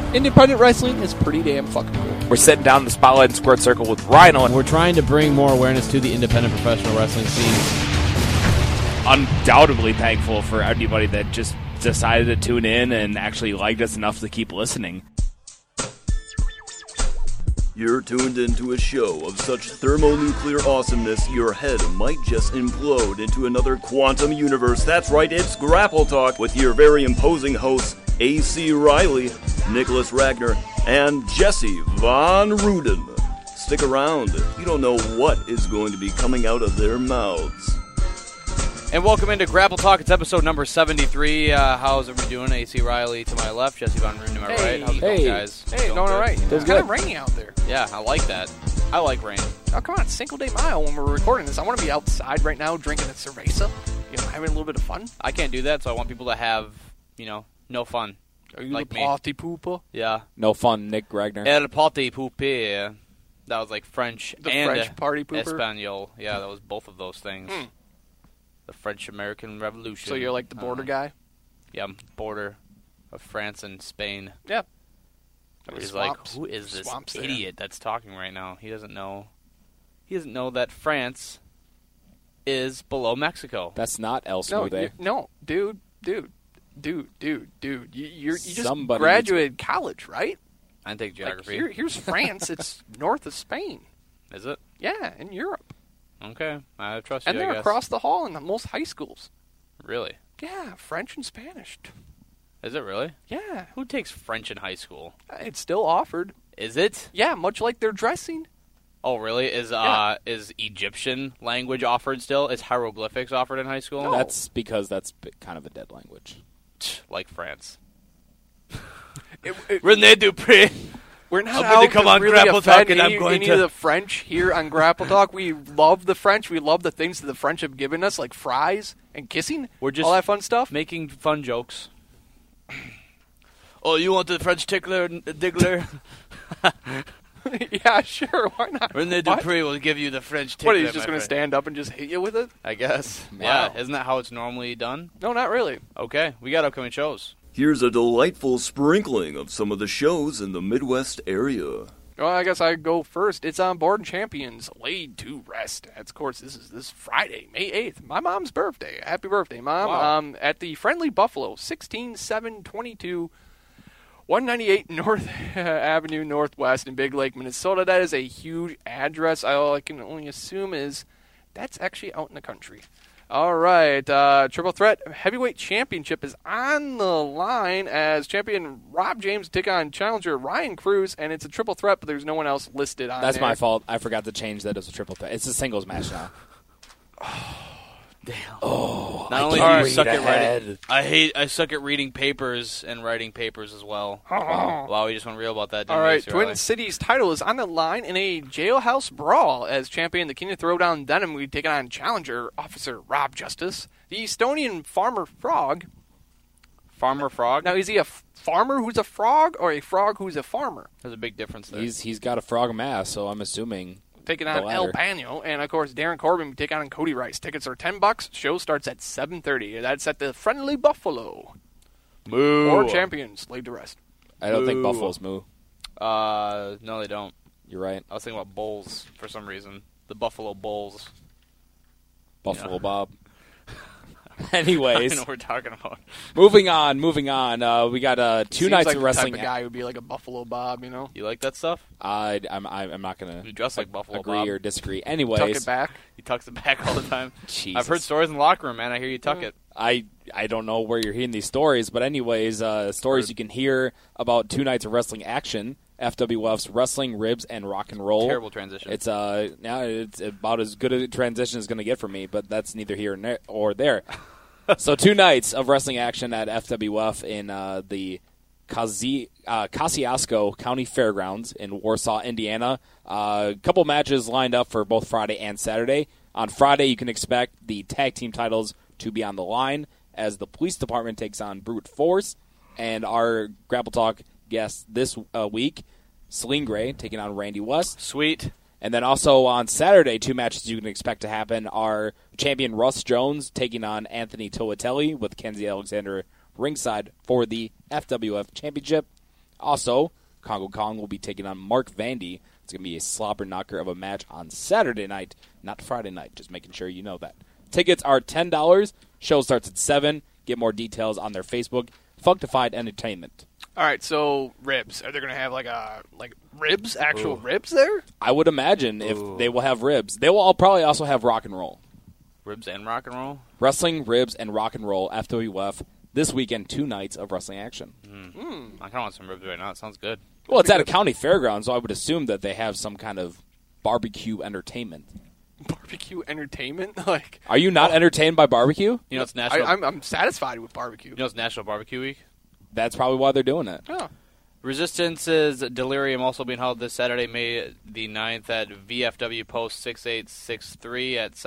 independent wrestling is pretty damn fucking cool. We're sitting down in the Spotlight and Squared Circle with Rhino. We're trying to bring more awareness to the independent professional wrestling scene. Undoubtedly thankful for anybody that just decided to tune in and actually liked us enough to keep listening. You're tuned into a show of such thermonuclear awesomeness your head might just implode into another quantum universe. That's right, it's Grapple Talk with your very imposing hosts, A.C. Riley, Nicholas Ragnar, and Jesse Von Ruden. Stick around, you don't know what is going to be coming out of their mouths. And welcome into Grapple Talk. It's episode number 73. How's everybody doing? AC Riley to my left, Jesse Von Ruden to my right. How's it going, guys? Hey, going all right. It's kind of rainy out there. Yeah, I like that. I like rain. Oh, come on, Cinco de Mayo when we're recording this. I want to be outside right now drinking a cerveza, having a little bit of fun. I can't do that, so I want people to have, no fun. Are you like the party pooper? Yeah. No fun, Nick Ragnar. El party pooper. That was like French the and French party pooper? Espanol. Yeah, that was both of those things. The French-American Revolution. So you're like the border guy? Yeah, I'm border of France and Spain. Yeah. He's like, who is this idiot that's talking right now? He doesn't know. He doesn't know that France is below Mexico. That's not El Smoothie. No, dude. You just graduated college, right? I take geography. Like here's France. It's north of Spain. Is it? Yeah, in Europe. Okay, I trust you, and they're across the hall in most high schools. Really? Yeah, French and Spanish. Is it really? Yeah. Who takes French in high school? It's still offered. Is it? Yeah, much like their dressing. Oh, really? Is Egyptian language offered still? Is hieroglyphics offered in high school? No. That's because that's kind of a dead language. Like France. René Dupré. We're not I'm going to come on really Grapple Talk, and I'm going any to... of the French here on Grapple Talk. We love the French. We love the things that the French have given us, like fries and kissing. We're just all that fun stuff. Making fun jokes. Oh, you want the French diggler? Yeah, sure. Why not? René Dupré will give you the French tickler. What, he's just going to stand up and just hit you with it? I guess. Wow. Yeah, isn't that how it's normally done? No, not really. Okay, we got upcoming shows. Here's a delightful sprinkling of some of the shows in the Midwest area. Well, I guess I go first. It's on Board Champions, laid to rest. Of course, this is this Friday, May 8th, my mom's birthday. Happy birthday, Mom. Wow. At the Friendly Buffalo, 16722, 198 North Avenue Northwest in Big Lake, Minnesota. That is a huge address. All I can only assume is that's actually out in the country. All right, Triple Threat Heavyweight Championship is on the line as champion Rob James take on challenger Ryan Cruz, and it's a triple threat, but there's no one else listed on That's there. my fault. I forgot to change that as a triple threat. It's a singles match now. Damn. Oh, not only do you suck at writing, I suck at reading papers and writing papers as well. Wow, we just went real about that. All right, Twin Cities title is on the line in a jailhouse brawl as champion the King of Throwdown Denim we take on challenger Officer Rob Justice, the Estonian Farmer Frog. Farmer Frog? Now, is he a farmer who's a frog or a frog who's a farmer? There's a big difference there. He's got a frog mask, so I'm assuming. Taking on El Pano, and of course Darren Corbin taking on Cody Rice. Tickets are $10. Show starts at 7:30. That's at the Friendly Buffalo. Moo. Or champions laid to rest. I don't think Buffalo's moo. No, they don't. You're right. I was thinking about Bulls for some reason. The Buffalo Bulls. Buffalo Bob. Anyways, I don't know what we're talking about. Moving on. We got two nights like of wrestling. The type of guy who'd be like a Buffalo Bob, you know. You like that stuff? I'm not gonna. You dress like Buffalo agree Bob. Or disagree. Anyways, tuck it back. He tucks it back all the time. Jesus. I've heard stories in the locker room, man. I hear you tuck it. I don't know where you're hearing these stories, but anyways, stories you can hear about 2 nights of wrestling action. FWF's Wrestling, Ribs, and Rock and Roll. Terrible transition. It's now it's about as good a transition as going to get for me, but that's neither here or there. So 2 nights of wrestling action at FWF in the Kosciuszko County Fairgrounds in Warsaw, Indiana. A couple matches lined up for both Friday and Saturday. On Friday, you can expect the tag team titles to be on the line as the police department takes on Brute Force, and our Grapple Talk guest this week, Celine Gray, taking on Randy West. Sweet. And then also on Saturday, 2 matches you can expect to happen are champion Russ Jones taking on Anthony Toatelli with Kenzie Alexander ringside for the FWF Championship. Also, Congo Kong will be taking on Mark Vandy. It's going to be a slobber knocker of a match on Saturday night, not Friday night. Just making sure you know that. Tickets are $10. Show starts at 7. Get more details on their Facebook, Functified Entertainment. All right, so ribs. Are they going to have like ribs, actual ribs there? I would imagine if they will have ribs. They will all probably also have rock and roll. Ribs and rock and roll? Wrestling, ribs, and rock and roll, FWF. This weekend, 2 nights of wrestling action. I kind of want some ribs right now. It sounds good. Well, it's at a county fairground, so I would assume that they have some kind of barbecue entertainment. Barbecue entertainment? Are you not entertained by barbecue? You know, it's national. I'm satisfied with barbecue. You know, it's National Barbecue Week. That's probably why they're doing it. Oh. Resistance's Delirium also being held this Saturday, May the 9th at VFW Post 6863 at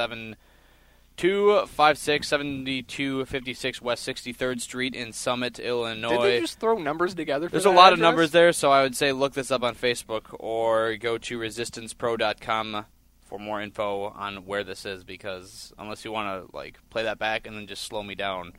7256 7256 West 63rd Street in Summit, Illinois. Did they just throw numbers together for There's that a lot address? of numbers there, so I would say look this up on Facebook or go to resistancepro.com for more info on where this is, because unless you want to play that back and then just slow me down.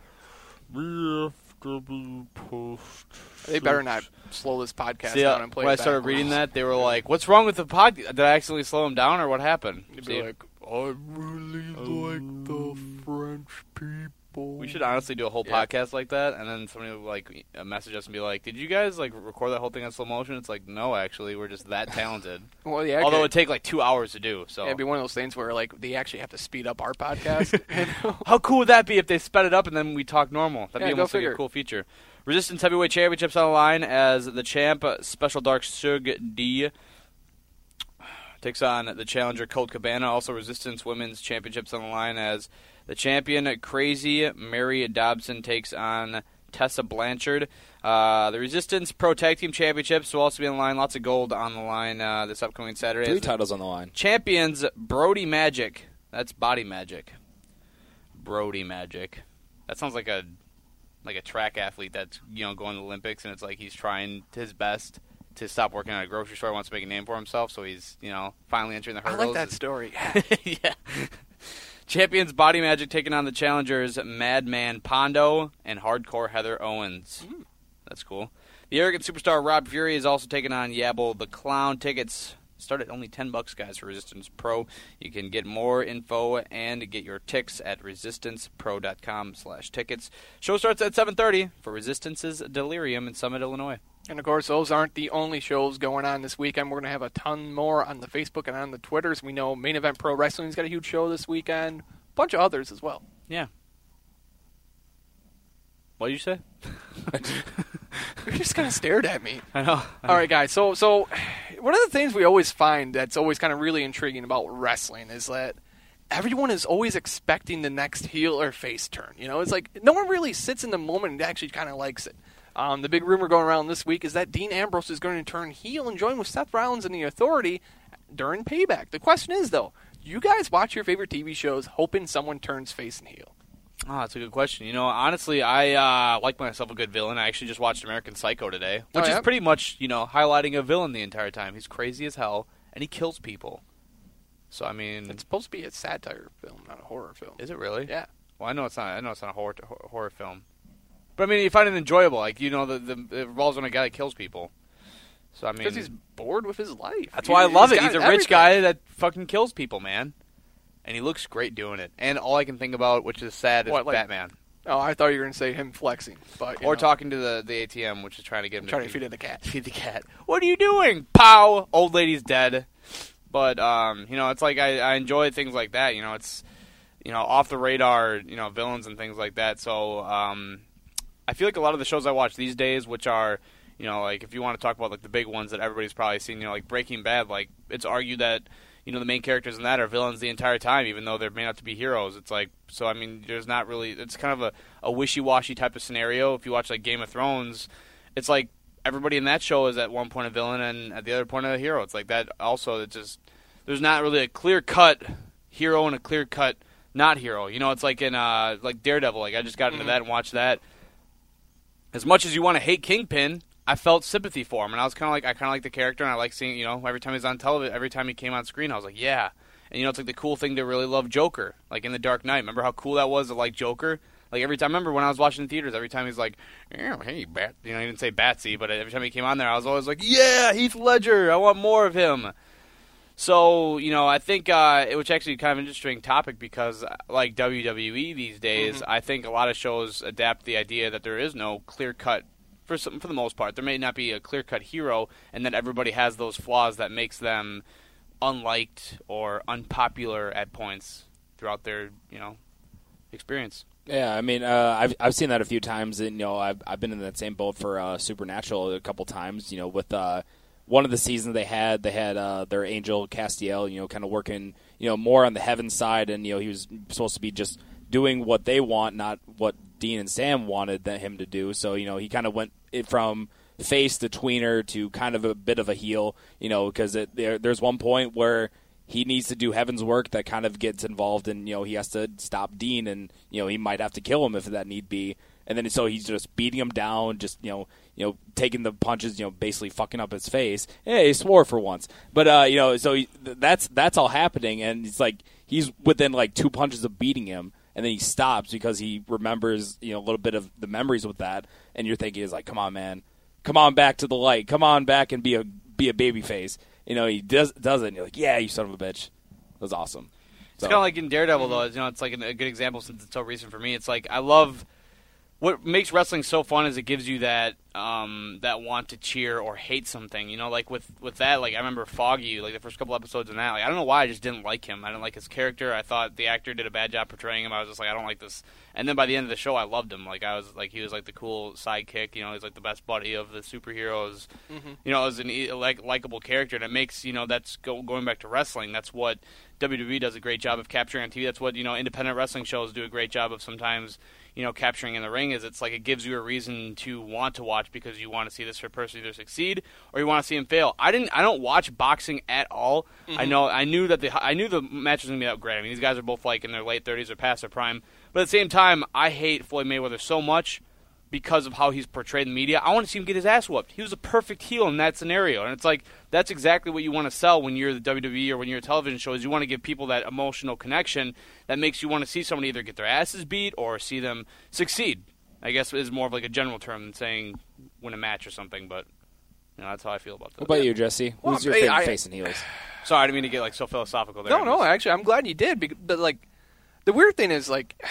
VFW Post. They better not slow this podcast See, down and play when it I started back. reading that, they were like, "What's wrong with the podcast? Did I accidentally slow him down, or what happened?" They'd be like, I really like the French people. We should honestly do a whole podcast like that, and then somebody would message us and be like, "Did you guys record that whole thing on slow motion?" It's like, no, actually, we're just that talented. Well, yeah. Although it'd take 2 hours to do. So it'd be one of those things where they actually have to speed up our podcast. How cool would that be if they sped it up and then we talk normal? That'd be go almost like figure. a cool feature. Resistance Heavyweight Championships on the line as the champ, Special Dark Sug D, takes on the challenger Colt Cabana. Also, Resistance Women's Championships on the line as the champion Crazy Mary Dobson takes on Tessa Blanchard. The Resistance Pro Tag Team Championships will also be on the line. Lots of gold on the line this upcoming Saturday. 3 titles on the line. Champions Brody Magic. That's Body Magic. Brody Magic. That sounds like a track athlete that's going to the Olympics, and it's like he's trying his best to stop working at a grocery store, wants to make a name for himself, so he's finally entering the hurdles. I like that story. Yeah. Yeah. Champions Body Magic taking on the challengers Madman Pondo and Hardcore Heather Owens. That's cool. The Arrogant Superstar Rob Fury is also taking on Yabble the Clown. Tickets start at only $10, guys, for Resistance Pro. You can get more info and get your ticks at resistancepro.com/tickets. Show starts at 7:30 for Resistance's Delirium in Summit, Illinois. And, of course, those aren't the only shows going on this weekend. We're going to have a ton more on the Facebook and on the Twitters. We know Main Event Pro Wrestling's got a huge show this weekend. A bunch of others as well. Yeah. What did you say? You just kind of stared at me. I know. All right, guys. So one of the things we always find that's always kind of really intriguing about wrestling is that everyone is always expecting the next heel or face turn. It's like no one really sits in the moment and actually kind of likes it. The big rumor going around this week is that Dean Ambrose is going to turn heel and join with Seth Rollins and the Authority during Payback. The question is, though, do you guys watch your favorite TV shows hoping someone turns face and heel? Oh, that's a good question. Honestly, I like myself a good villain. I actually just watched American Psycho today, which is pretty much, highlighting a villain the entire time. He's crazy as hell, and he kills people. So, I mean... It's supposed to be a satire film, not a horror film. Is it really? Yeah. Well, I know it's not a horror film. But, I mean, you find it enjoyable. It revolves on a guy that kills people. So, I mean... Because he's bored with his life. That's why I love it. He's a rich guy that fucking kills people, man. And he looks great doing it. And all I can think about, which is sad, is Batman. Oh, I thought you were going to say him flexing. Or talking to the ATM, which is trying to get him to feed the cat. Feed the cat. What are you doing? Pow! Old lady's dead. But, it's like I enjoy things like that. It's, off the radar, villains and things like that. So, I feel like a lot of the shows I watch these days, which are, if you want to talk about, the big ones that everybody's probably seen, like Breaking Bad, it's argued that, the main characters in that are villains the entire time, even though they're made out to be heroes. It's like, so, I mean, there's not really, it's kind of a wishy-washy type of scenario. If you watch, Game of Thrones, it's like everybody in that show is at one point a villain and at the other point a hero. It's like that also, it's just, there's not really a clear-cut hero and a clear-cut not hero. It's like in, Daredevil. I just got into that and watched that. As much as you want to hate Kingpin, I felt sympathy for him, and I was I kind of like the character, and I like seeing, every time he's on television, every time he came on screen, I was like, yeah. And, it's like the cool thing to really love Joker, in The Dark Knight. Remember how cool that was to like Joker? Like every time, I remember when I was watching in theaters, every time he's like, hey, Bat, he didn't say Batsy, but every time he came on there, I was always like, yeah, Heath Ledger, I want more of him. So, I think, which actually kind of an interesting topic because, like WWE these days, I think a lot of shows adapt the idea that there is no clear-cut, for the most part, there may not be a clear-cut hero, and that everybody has those flaws that makes them unliked or unpopular at points throughout their, experience. Yeah, I mean, I've seen that a few times, and I've been in that same boat for Supernatural a couple times. With one of the seasons they had their Angel Castiel, kind of working, more on the heaven side, and he was supposed to be just doing what they want, not what Dean and Sam wanted him to do. So he kind of went from face to tweener to kind of a bit of a heel, because there's one point where he needs to do heaven's work that kind of gets involved in, he has to stop Dean, and he might have to kill him if that need be. And then so he's just beating him down, just taking the punches, basically fucking up his face. Hey, he swore for once, but so that's all happening, and it's like he's within like 2 punches of beating him, and then he stops because he remembers a little bit of the memories with that, and you're thinking is like, come on, man, come on back to the light, come on back and be a baby face. He does it, and you're like, yeah, you son of a bitch. That was awesome. It's kind of like in Daredevil, though. It's like a good example since it's so recent for me. It's like I love what makes wrestling so fun is it gives you that that want to cheer or hate something. Like with that, like I remember Foggy, like the first couple episodes in that. Like I don't know why I just didn't like him. I didn't like his character. I thought the actor did a bad job portraying him. I was just like, I don't like this. And then by the end of the show, I loved him. Like he was like the cool sidekick. He's like the best buddy of the superheroes. It was an likable character, and it makes that's going back to wrestling. That's what WWE does a great job of capturing on TV. That's what independent wrestling shows do a great job of sometimes. Capturing in the ring is it's like it gives you a reason to want to watch because you want to see this person either succeed or you want to see him fail. I don't watch boxing at all. I knew the match was gonna be that great. I mean, these guys are both like in their late 30s or past their prime. But at the same time, I hate Floyd Mayweather so much because of how he's portrayed in the media. I want to see him get his ass whooped. He was a perfect heel in that scenario. And it's like, that's exactly what you want to sell when you're the WWE or when you're a television show, is you want to give people that emotional connection that makes you want to see somebody either get their asses beat or see them succeed. I guess is more of like a general term than saying win a match or something, but that's how I feel about that. What about you, Jesse? Who's your favorite face and heels? Sorry, I didn't mean to get like so philosophical there. No, actually, I'm glad you did. But like, the weird thing is like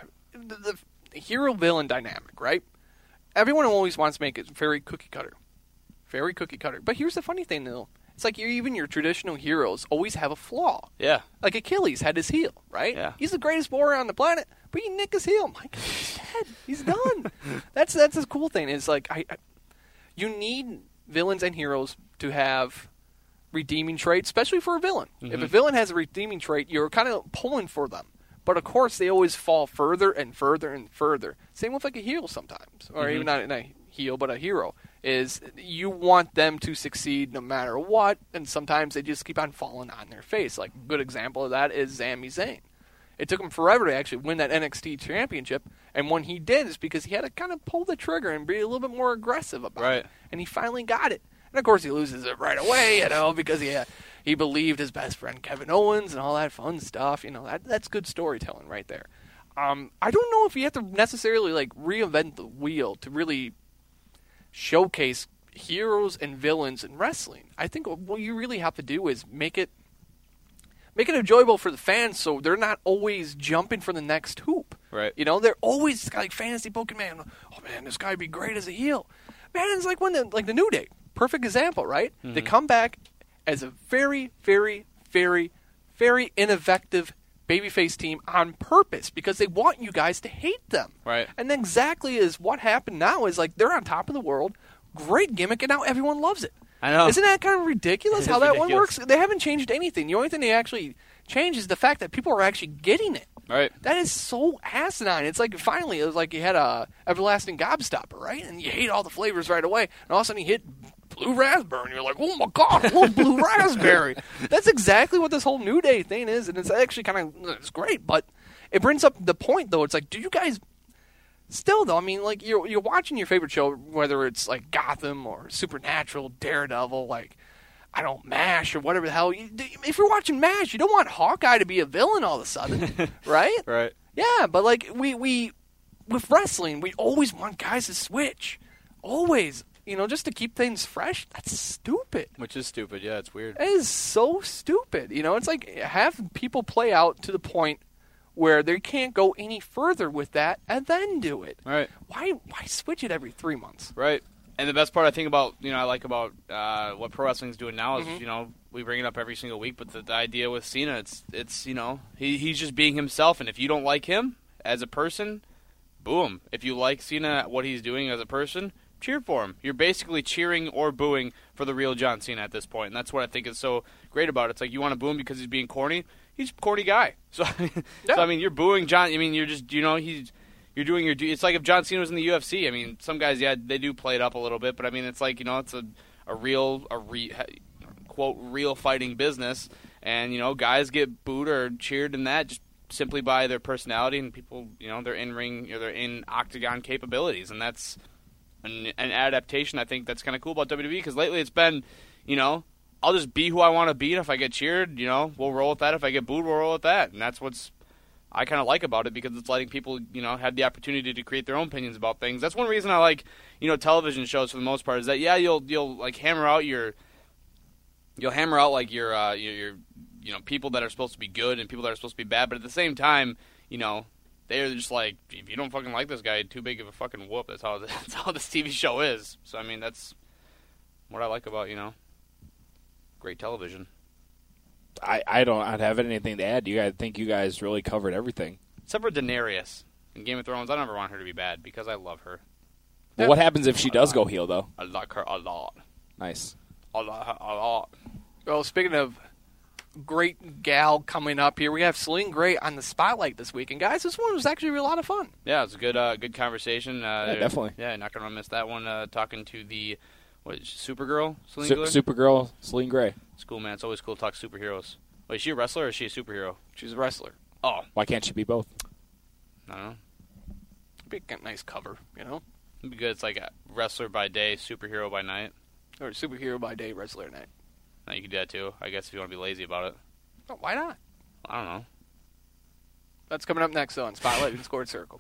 the hero-villain dynamic, right? Everyone always wants to make it very cookie cutter. Very cookie cutter. But here's the funny thing, though. It's like even your traditional heroes always have a flaw. Yeah. Like Achilles had his heel, right? Yeah. He's the greatest warrior on the planet, but you nick his heel. My God, he's dead. He's done. That's the cool thing. Is like you need villains and heroes to have redeeming traits, especially for a villain. If a villain has a redeeming trait, you're kind of pulling for them. But, of course, they always fall further and further and further. Same with, like, a heel sometimes. Or even not a heel, but a hero. Is you want them to succeed no matter what, and sometimes they just keep on falling on their face. Like, a good example of that is Sami Zayn. It took him forever to actually win that NXT championship, and when he did, it's because he had to kind of pull the trigger and be a little bit more aggressive about it. And he finally got it. And, of course, he loses it right away, because he believed his best friend Kevin Owens and all that fun stuff. That's good storytelling right there. I don't know if you have to necessarily like reinvent the wheel to really showcase heroes and villains in wrestling. I think what you really have to do is make it enjoyable for the fans, so they're not always jumping for the next hoop. Right. They're always like fantasy booking, man. Oh man, this guy would be great as a heel. Man, it's like when the New Day, perfect example, right? They come back as a very, very, very, very ineffective babyface team on purpose because they want you guys to hate them. Right. And then exactly is what happened now is like they're on top of the world, great gimmick, and now everyone loves it. I know. Isn't that kind of ridiculous how that one works? They haven't changed anything. The only thing they actually changed is the fact that people are actually getting it. Right. That is so asinine. It's like finally it was like you had a everlasting gobstopper, right? And you hate all the flavors right away, and all of a sudden you hit blue raspberry, and you're like, oh my God, I love blue raspberry. That's exactly what this whole New Day thing is, and it's actually it's great, but it brings up the point, though. It's like, do you guys still, though, I mean, like, you're watching your favorite show, whether it's like Gotham or Supernatural, Daredevil, like, I don't MASH or whatever the hell. If you're watching MASH, you don't want Hawkeye to be a villain all of a sudden, right? Right. Yeah, but like we with wrestling, we always want guys to switch. Always. Just to keep things fresh, that's stupid. Which is stupid. Yeah, it's weird. It is so stupid. It's like have people play out to the point where they can't go any further with that and then do it. Right. Why switch it every 3 months? Right. And the best part I think about, I like about what pro wrestling's doing now is, we bring it up every single week, but the idea with Cena, it's he's just being himself, and if you don't like him as a person, boom. If you like Cena, what he's doing as a person, cheer for him. You're basically cheering or booing for the real John Cena at this point, and that's what I think is so great about it. It's like you want to boo him because he's being corny. He's a corny guy. So, yeah. So I mean, you're booing John. I mean, you're just, you're doing your. It's like if John Cena was in the UFC. I mean, some guys, yeah, they do play it up a little bit, but I mean, it's like it's a real quote real fighting business, and guys get booed or cheered in that just simply by their personality and people, their in-ring or their in-octagon capabilities, and that's an adaptation. I think that's kind of cool about WWE because lately it's been, I'll just be who I want to be, and if I get cheered, we'll roll with that. If I get booed, we'll roll with that, and that's what's I kind of like about it because it's letting people, have the opportunity to create their own opinions about things. That's one reason I like, television shows for the most part is that you'll like hammer out your people that are supposed to be good and people that are supposed to be bad, but at the same time, they're just like, if you don't fucking like this guy, too big of a fucking whoop. That's how this TV show is. So I mean, that's what I like about great television. I'd have anything to add. I think you guys really covered everything. Except for Daenerys in Game of Thrones. I never want her to be bad because I love her. Well, what happens if she does go heel, though? I like her a lot. Nice. I like her a lot. Well, speaking of great gal coming up here, we have Celine Gray on the spotlight this week. And, guys, this one was actually a lot of fun. Yeah, it was a good conversation. Yeah, definitely. Yeah, not going to miss that one. Talking to the Supergirl? Celine Supergirl, Celine Gray. It's cool, man. It's always cool to talk superheroes. Wait, is she a wrestler or is she a superhero? She's a wrestler. Oh. Why can't she be both? I don't know. Be a nice cover, It'd be good. It's like a wrestler by day, superhero by night. Or superhero by day, wrestler at night. No, you could do that too, I guess, if you want to be lazy about it. Oh, why not? I don't know. That's coming up next, though, on Spotlight and Scored Circle.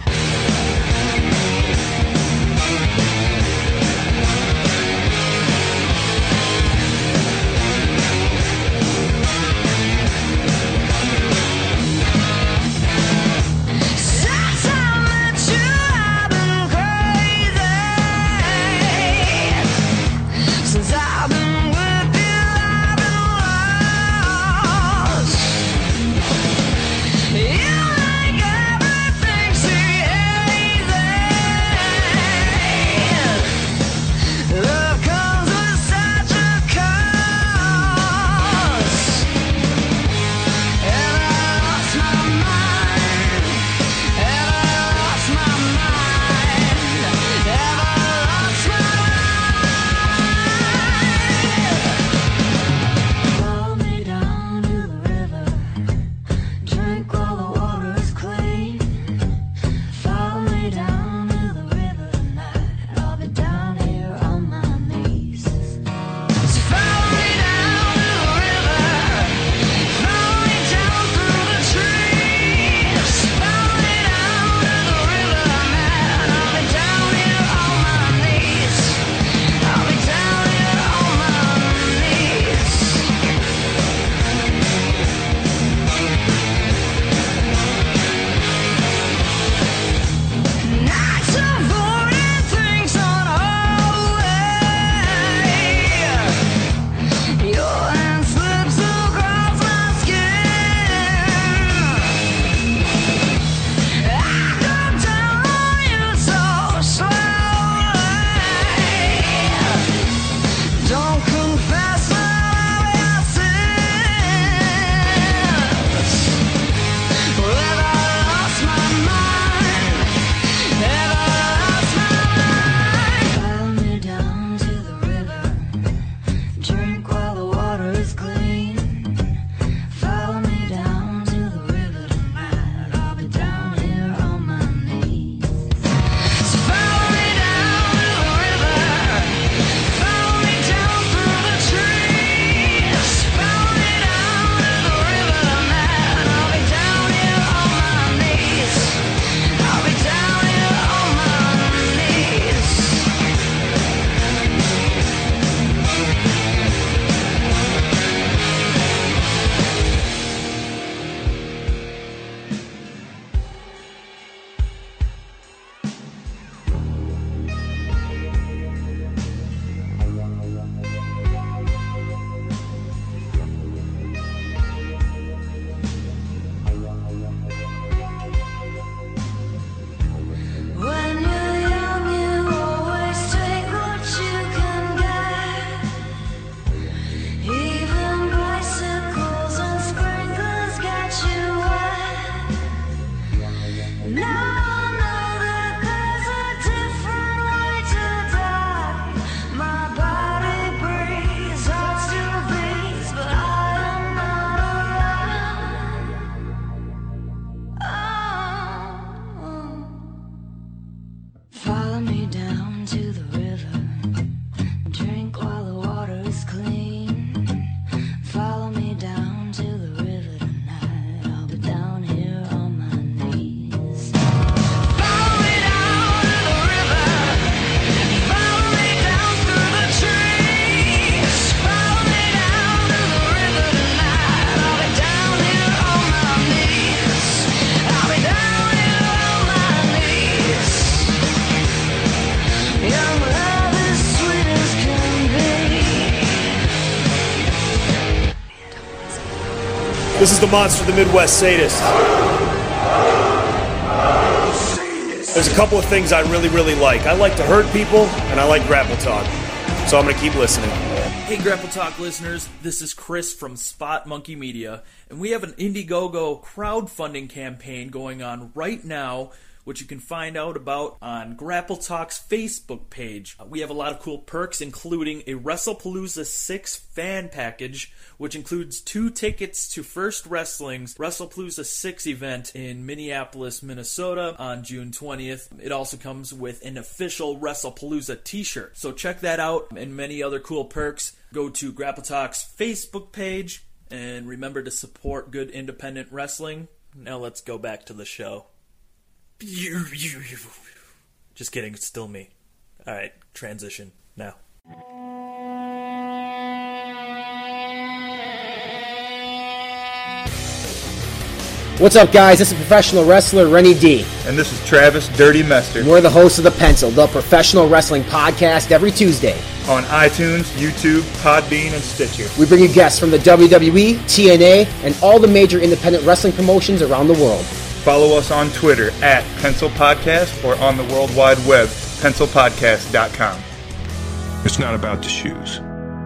You like everything she hates. This is the Monster of the Midwest Sadist. There's a couple of things I really, really like. I like to hurt people, and I like grapple talk. So I'm going to keep listening. Hey Grapple Talk listeners, this is Chris from Spot Monkey Media, and we have an Indiegogo crowdfunding campaign going on right now, which you can find out about on Grapple Talk's Facebook page. We have a lot of cool perks, including a WrestlePalooza 6 fan package, which includes 2 tickets to First Wrestling's WrestlePalooza 6 event in Minneapolis, Minnesota on June 20th. It also comes with an official WrestlePalooza t-shirt. So check that out and many other cool perks. Go to Grapple Talk's Facebook page and remember to support good independent wrestling. Now let's go back to the show. Just kidding, it's still me. Alright, transition now. What's up, guys? This is professional wrestler Rennie D. And this is Travis Dirty Mester. And we're the hosts of The Pencil, the professional wrestling podcast, every Tuesday. On iTunes, YouTube, Podbean, and Stitcher. We bring you guests from the WWE, TNA, and all the major independent wrestling promotions around the world. Follow us on Twitter at Pencil Podcast or on the World Wide Web, pencilpodcast.com. It's not about the shoes.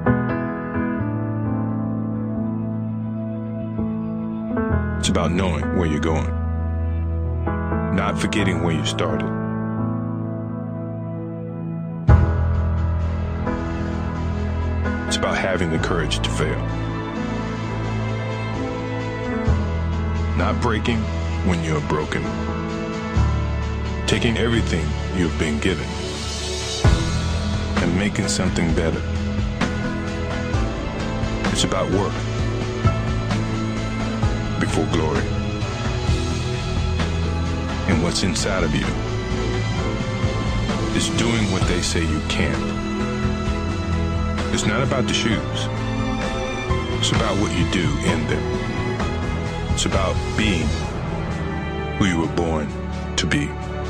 It's about knowing where you're going, not forgetting where you started. It's about having the courage to fail, not breaking when you're broken, taking everything you've been given and making something better. It's about work before glory, and what's inside of you is doing what they say you can't. It's not about the shoes. It's about what you do in them. It's about being who you were born to be.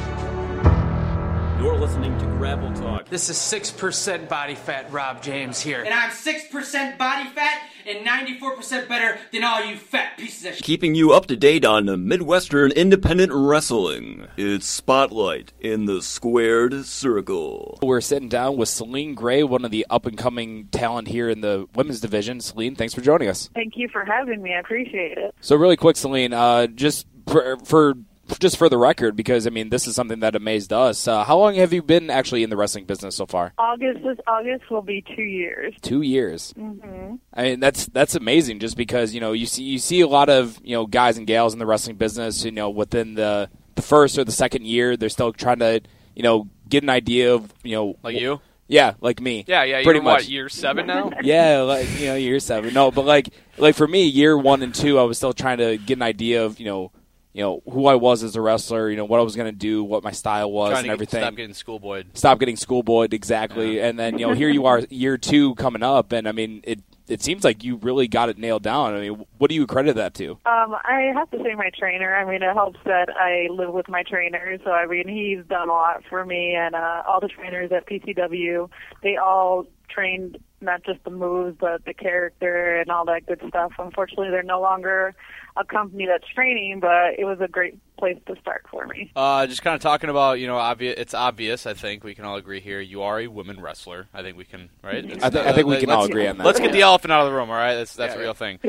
You're listening to Grapple Talk. This is 6% body fat Rob James here. And I'm 6% body fat and 94% better than all you fat pieces of shit. Keeping you up to date on Midwestern independent wrestling, it's Spotlight in the Squared Circle. We're sitting down with Celine Gray, one of the up-and-coming talent here in the women's division. Celine, thanks for joining us. Thank you for having me. I appreciate it. So really quick, Celine, just for the record, because, I mean, this is something that amazed us. How long have you been actually in the wrestling business so far? This August will be 2 years. 2 years. Mm-hmm. I mean, that's amazing, just because, you know, you see a lot of, you know, guys and gals in the wrestling business, you know, within the first or the second year, they're still trying to, you know, get an idea of, you know. Like you? Yeah, like me. Yeah, pretty you're much. What, year 7 now? Yeah, like, you know, year 7. No, but like for me, year 1 and 2, I was still trying to get an idea of, you know, who I was as a wrestler, you know, what I was going to do, what my style was, and everything. Stop getting schoolboyed. Stop getting schoolboyed, exactly. Yeah. And then, you know, here you are, year 2 coming up, and I mean, it seems like you really got it nailed down. I mean, what do you credit that to? I have to say my trainer. I mean, it helps that I live with my trainer, so I mean, he's done a lot for me, and all the trainers at PCW, they all trained not just the moves, but the character and all that good stuff. Unfortunately, they're no longer a company that's training, but it was a great place to start for me. Just kind of talking about, you know, it's obvious, I think we can all agree here, you are a women wrestler. I think we can, right? I think we can all agree on that. Let's get the elephant out of the room, all right? That's a real thing.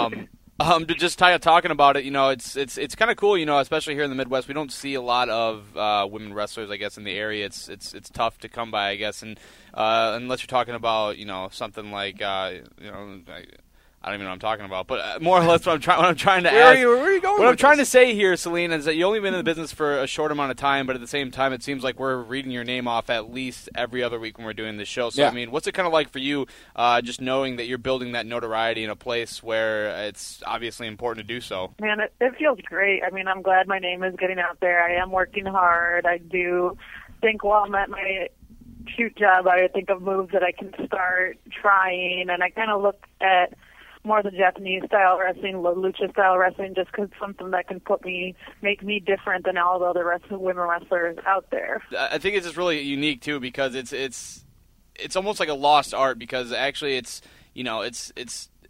Just talking about it, you know, it's kind of cool, you know, especially here in the Midwest. We don't see a lot of women wrestlers, I guess, in the area. It's tough to come by, I guess, and unless you're talking about, you know, something like, you know, I don't even know what I'm talking about, but more or less what I'm trying to ask. Where are you going? What I'm trying to say here, Celine, is that you've only been in the business for a short amount of time, but at the same time, it seems like we're reading your name off at least every other week when we're doing this show. So, yeah. I mean, what's it kind of like for you, just knowing that you're building that notoriety in a place where it's obviously important to do so? Man, it feels great. I mean, I'm glad my name is getting out there. I am working hard. I do think while I'm at my shoot job, I think of moves that I can start trying, and I kind of look at more the Japanese style wrestling, lucha style wrestling, just because it's something that can make me different than all the other women wrestlers out there. I think it's just really unique too, because it's almost like a lost art, because actually it's, you know, it's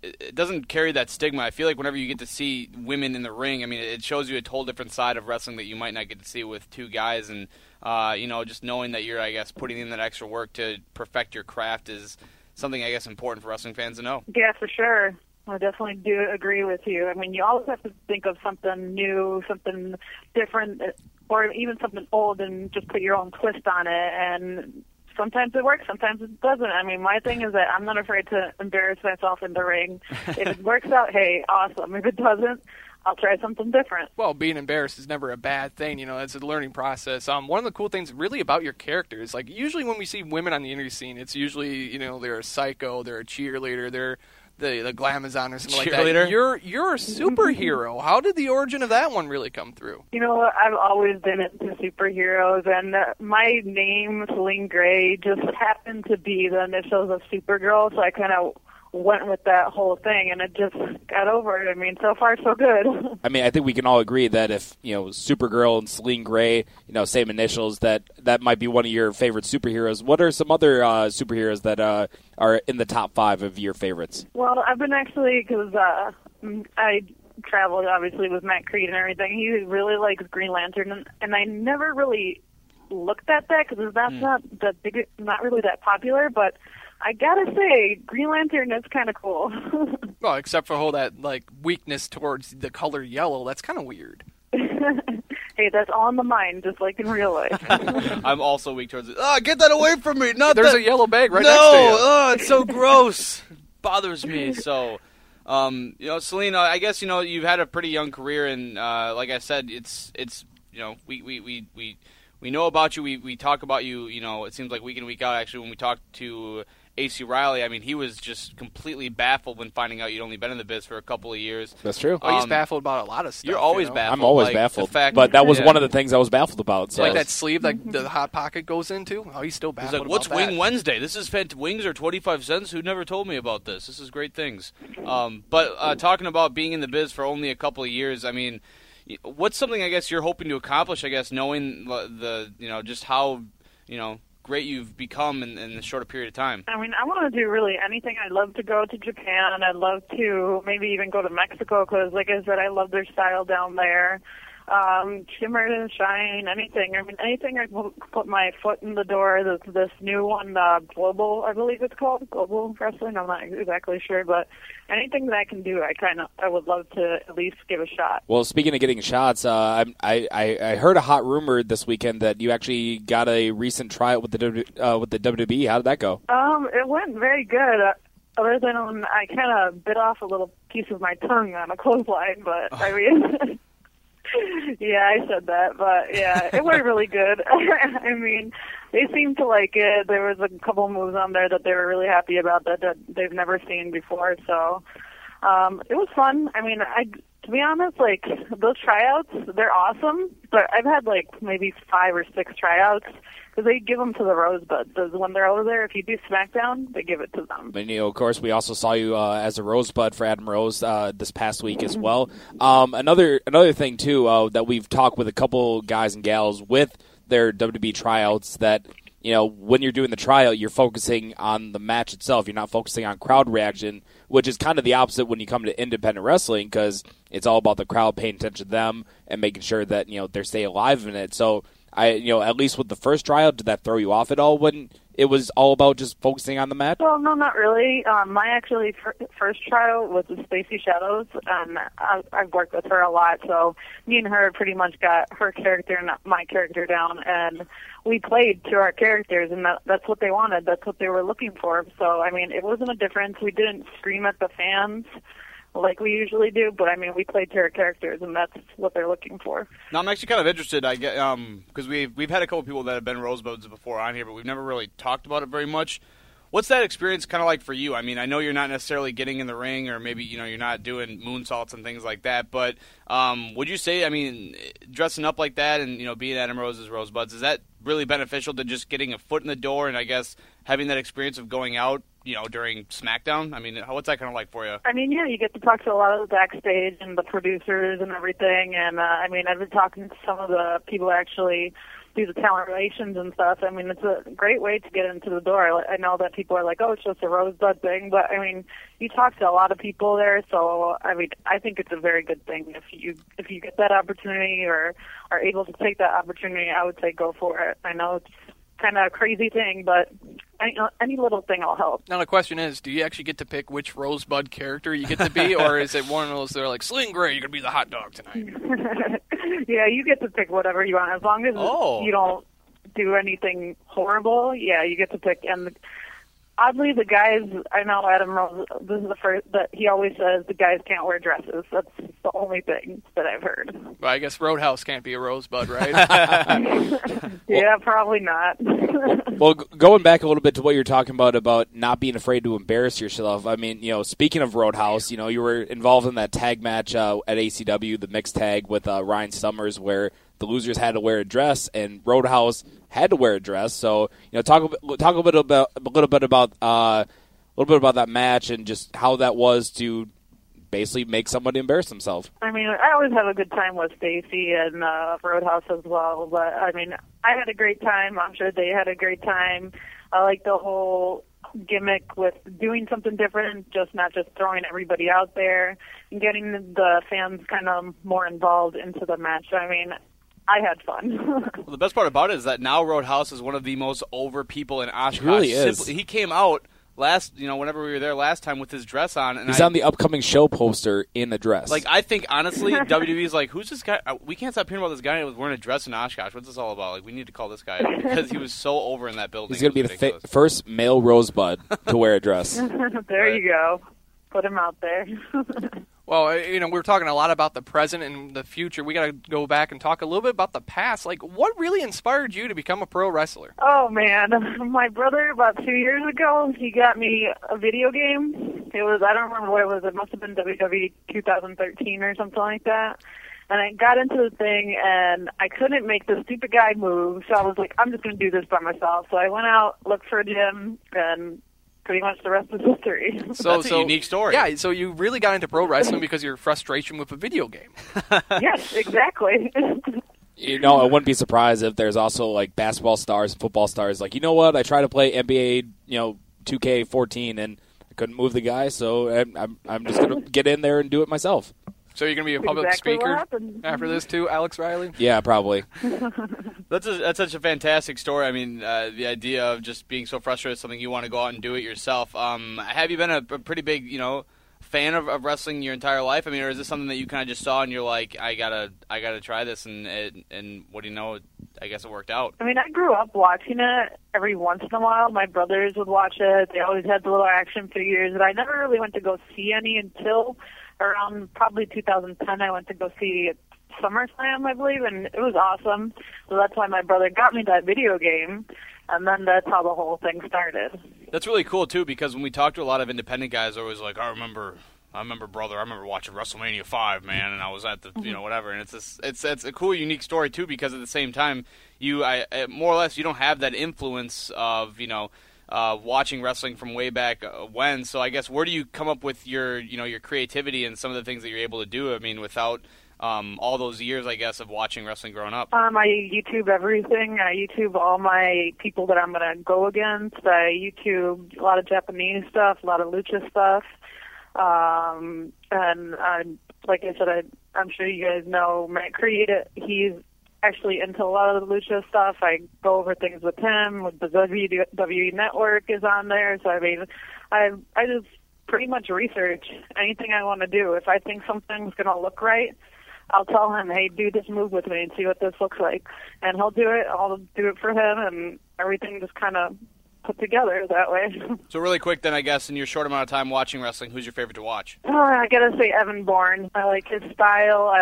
it doesn't carry that stigma. I feel like whenever you get to see women in the ring, I mean, it shows you a whole different side of wrestling that you might not get to see with two guys. And just knowing that you're, I guess, putting in that extra work to perfect your craft is something, I guess, important for wrestling fans to know. Yeah, for sure. I definitely do agree with you. I mean, you always have to think of something new, something different, or even something old, and just put your own twist on it. And sometimes it works, sometimes it doesn't. I mean, my thing is that I'm not afraid to embarrass myself in the ring. If it works out, hey, awesome. If it doesn't, I'll try something different. Well, being embarrassed is never a bad thing. It's a learning process. One of the cool things really about your characters, like usually when we see women on the indie scene, it's usually, they're a psycho, they're a cheerleader, they're the Glamazon or something like that. You're a superhero. How did the origin of that one really come through? I've always been into superheroes, and my name, Celine Gray, just happened to be the initials of Supergirl, so I kind of went with that whole thing, and it just got over it. I mean, so far, so good. I mean, I think we can all agree that if, Supergirl and Celine Gray, same initials, that might be one of your favorite superheroes. What are some other superheroes that are in the top 5 of your favorites? Well, I've been actually, because I traveled, obviously, with Matt Creed and everything. He really likes Green Lantern, and I never really looked at that, because that's not really that popular, but I gotta say, Green Lantern is kind of cool. Well, except for all that weakness towards the color yellow, that's kind of weird. Hey, that's all in the mind, just like in real life. I'm also weak towards it. Oh, get that away from me! There's a yellow bag right next to you. No, it's so gross. Bothers me. So, Celine, I guess you've had a pretty young career, and like I said, it's we know about you. We talk about you. It seems like week in, week out. Actually, when we talk to AC Riley, I mean, he was just completely baffled when finding out you'd only been in the biz for a couple of years. That's true. He's baffled about a lot of stuff. You're always baffled. I'm always baffled. But that was one of the things I was baffled about. So. Like that sleeve that the Hot Pocket goes into? Oh, he's still baffled. He's like, what's Wing Wednesday? This is wings are 25 cents? Who never told me about this? This is great things. But talking about being in the biz for only a couple of years, I mean, what's something I guess you're hoping to accomplish, I guess, knowing just how, great you've become in a shorter period of time? I mean, I want to do really anything. I'd love to go to Japan. I'd love to maybe even go to Mexico because, like I said, I love their style down there. Shimmer and Shine, anything. I mean, anything I put my foot in the door. This new one, Global, I believe it's called, Global Wrestling. I'm not exactly sure, but anything that I can do, I would love to at least give a shot. Well, speaking of getting shots, I heard a hot rumor this weekend that you actually got a recent tryout with the WWE. How did that go? It went very good. Other than I kind of bit off a little piece of my tongue on a clothesline, but I mean. Yeah, I said that, but yeah, it went really good. I mean, they seemed to like it. There was a couple moves on there that they were really happy about that they've never seen before, so it was fun. I mean, to be honest, those tryouts, they're awesome, but I've had maybe 5 or 6 tryouts because they give them to the Rosebuds. When they're over there, if you do SmackDown, they give it to them. And, of course, we also saw you as a Rosebud for Adam Rose this past week as well. Another thing, too, that we've talked with a couple guys and gals with their WWE tryouts that, when you're doing the tryout, you're focusing on the match itself. You're not focusing on crowd reaction, which is kind of the opposite when you come to independent wrestling because it's all about the crowd paying attention to them and making sure that, they stay alive in it. So, at least with the first tryout, did that throw you off at all when it was all about just focusing on the match? Well, no, not really. My actually first tryout was with Stacey Shadows, and I've worked with her a lot, so me and her pretty much got her character and my character down, and we played to our characters, and that's what they wanted. That's what they were looking for. So, I mean, it wasn't a difference. We didn't scream at the fans like we usually do, but I mean, we played to our characters, and that's what they're looking for. Now, I'm actually kind of interested, I get, because we've had a couple people that have been Rosebuds before on here, but we've never really talked about it very much. What's that experience kind of like for you? I mean, I know you're not necessarily getting in the ring, or maybe you're not doing moonsaults and things like that, but would you say, I mean, dressing up like that and being Adam Rose's Rosebuds, is that really beneficial to just getting a foot in the door and I guess having that experience of going out, during SmackDown? I mean, what's that kind of like for you? I mean, yeah, you get to talk to a lot of the backstage and the producers and everything, and I mean, I've been talking to some of the people actually do the talent relations and stuff. I mean, it's a great way to get into the door. I know that people are like, oh, it's just a Rosebud thing, but I mean, you talk to a lot of people there, so I mean, I think it's a very good thing. If you get that opportunity or are able to take that opportunity, I would say go for it. I know it's kind of a crazy thing, but any little thing will help. Now the question is, do you actually get to pick which Rosebud character you get to be, or is it one of those that are like, Sling Gray, you're going to be the hot dog tonight? Yeah, you get to pick whatever you want. As long as you don't do anything horrible, yeah, you get to pick. And oddly, the guys, I know Adam Rose, this is the first, that he always says the guys can't wear dresses. That's the only thing that I've heard. Well, I guess Roadhouse can't be a Rosebud, right? Yeah, probably not. Well, going back a little bit to what you're talking about not being afraid to embarrass yourself. I mean, speaking of Roadhouse, you were involved in that tag match at ACW, the mixed tag with Ryan Summers, where the losers had to wear a dress, and Roadhouse had to wear a dress. So, talk a little bit about that match and just how that was to basically make somebody embarrass themselves. I mean, I always have a good time with Stacy and Roadhouse as well, but I mean, I had a great time. I'm sure they had a great time. I like the whole gimmick with doing something different, not just throwing everybody out there and getting the fans kind of more involved into the match. I mean, I had fun. Well, the best part about it is that now Roadhouse is one of the most over people in Oshkosh. He really is. He came out whenever we were there last time with his dress on. And he's on the upcoming show poster in a dress. Like, I think, honestly, WWE's like, who's this guy? We can't stop hearing about this guy that was wearing a dress in Oshkosh. What's this all about? Like, we need to call this guy out because he was so over in that building. He's going to be the first male Rosebud to wear a dress. There you go. Put him out there. Well, we're talking a lot about the present and the future. We got to go back and talk a little bit about the past. Like, what really inspired you to become a pro wrestler? Oh, man. My brother, about 2 years ago, he got me a video game. I don't remember what it was. It must have been WWE 2013 or something like that. And I got into the thing, and I couldn't make the stupid guy move. So I was like, I'm just going to do this by myself. So I went out, looked for a gym, and pretty much the rest is history. That's a unique story. Yeah, so you really got into pro wrestling because of your frustration with a video game. Yes, exactly. I wouldn't be surprised if there's also like basketball stars and football stars. Like, you know what? I tried to play NBA, 2K14, and I couldn't move the guy, so I'm just going to get in there and do it myself. So you're going to be a public speaker after this too, Alex Riley? Yeah, probably. That's such a fantastic story. I mean, the idea of just being so frustrated with something, you want to go out and do it yourself. Have you been a pretty big, fan of wrestling your entire life? I mean, or is this something that you kind of just saw and you're like, I gotta try this, and what do you know? I guess it worked out. I mean, I grew up watching it every once in a while. My brothers would watch it. They always had the little action figures, and I never really went to go see any until around probably 2010. I went to go see SummerSlam, I believe, and it was awesome. So that's why my brother got me that video game, and then that's how the whole thing started. That's really cool, too, because when we talk to a lot of independent guys, they're always like, I remember watching WrestleMania 5, man, and I was at the, whatever. And it's a cool, unique story, too, because at the same time, more or less, you don't have that influence of, watching wrestling from way back when. So I guess where do you come up with your creativity and some of the things that you're able to do? I mean, without all those years, I guess, of watching wrestling growing up. I YouTube everything. I YouTube all my people that I'm going to go against. I YouTube a lot of Japanese stuff, a lot of lucha stuff. And like I said, I'm sure you guys know Matt Creed. He's actually into a lot of the lucha stuff. I go over things with him. With the WWE Network is on there. So I mean, I just pretty much research anything I want to do. If I think something's going to look right, I'll tell him, hey, do this move with me and see what this looks like. And he'll do it. I'll do it for him, and everything just kind of put together that way. So really quick then, I guess, in your short amount of time watching wrestling, who's your favorite to watch? Oh, I got to say Evan Bourne. I like his style.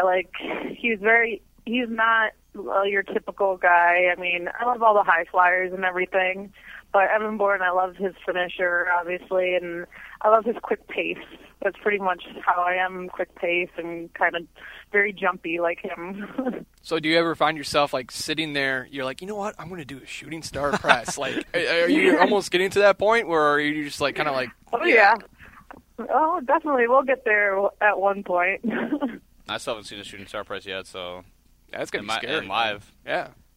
He's not your typical guy. I mean, I love all the high flyers and everything, but Evan Bourne, I love his finisher, obviously, and I love his quick pace. That's pretty much how I am, quick pace and kind of very jumpy like him. So do you ever find yourself, like, sitting there, you're like, you know what, I'm going to do a shooting star press? Like, are you almost getting to that point, or are you just, like, kind of like... Oh, yeah. Oh, definitely. We'll get there at one point. I still haven't seen a shooting star press yet, so... That's going to be scary. Live. Yeah.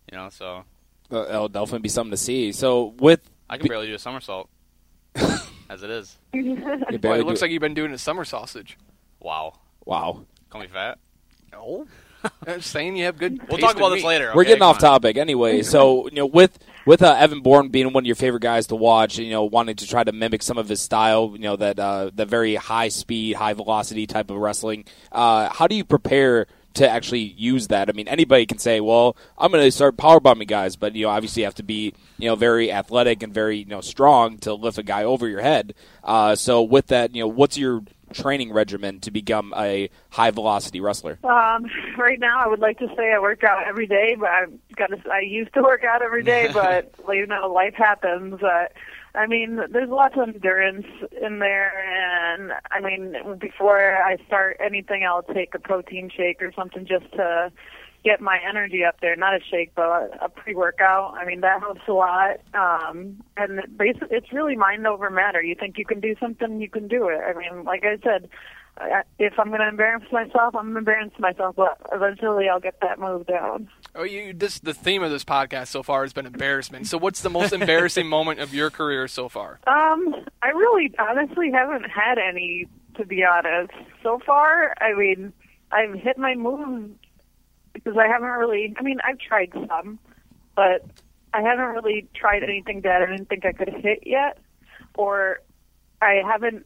You know, so it'll definitely be something to see. So with I can barely do a somersault as it is. Boy, it looks like you've been doing a summer sausage. Wow. Wow. Call me fat. No. I'm just saying you have good. We'll taste talk about in this meat. later. We're okay? getting off topic anyway. So, with Evan Bourne being one of your favorite guys to watch, wanting to try to mimic some of his style, that very high speed, high velocity type of wrestling. How do you prepare to actually use that? I mean, anybody can say, "Well, I'm going to start powerbombing guys," but obviously you have to be very athletic and very strong to lift a guy over your head. So, with that, what's your training regimen to become a high velocity wrestler? Right now, I would like to say I work out every day, but I used to work out every day, but life happens. I mean, there's lots of endurance in there, and I mean, before I start anything, I'll take a protein shake or something just to get my energy up there. Not a shake, but a pre-workout. I mean, that helps a lot. And basically, it's really mind over matter. You think you can do something, you can do it. I mean, like I said, if I'm going to embarrass myself, I'm going to embarrass myself, but eventually I'll get that move down. Oh, the theme of this podcast so far has been embarrassment. So what's the most embarrassing moment of your career so far? I really honestly haven't had any, to be honest. So far, I mean, I've hit my moves because I haven't really, I mean, I've tried some, but I haven't really tried anything that I didn't think I could hit yet, or I hadn't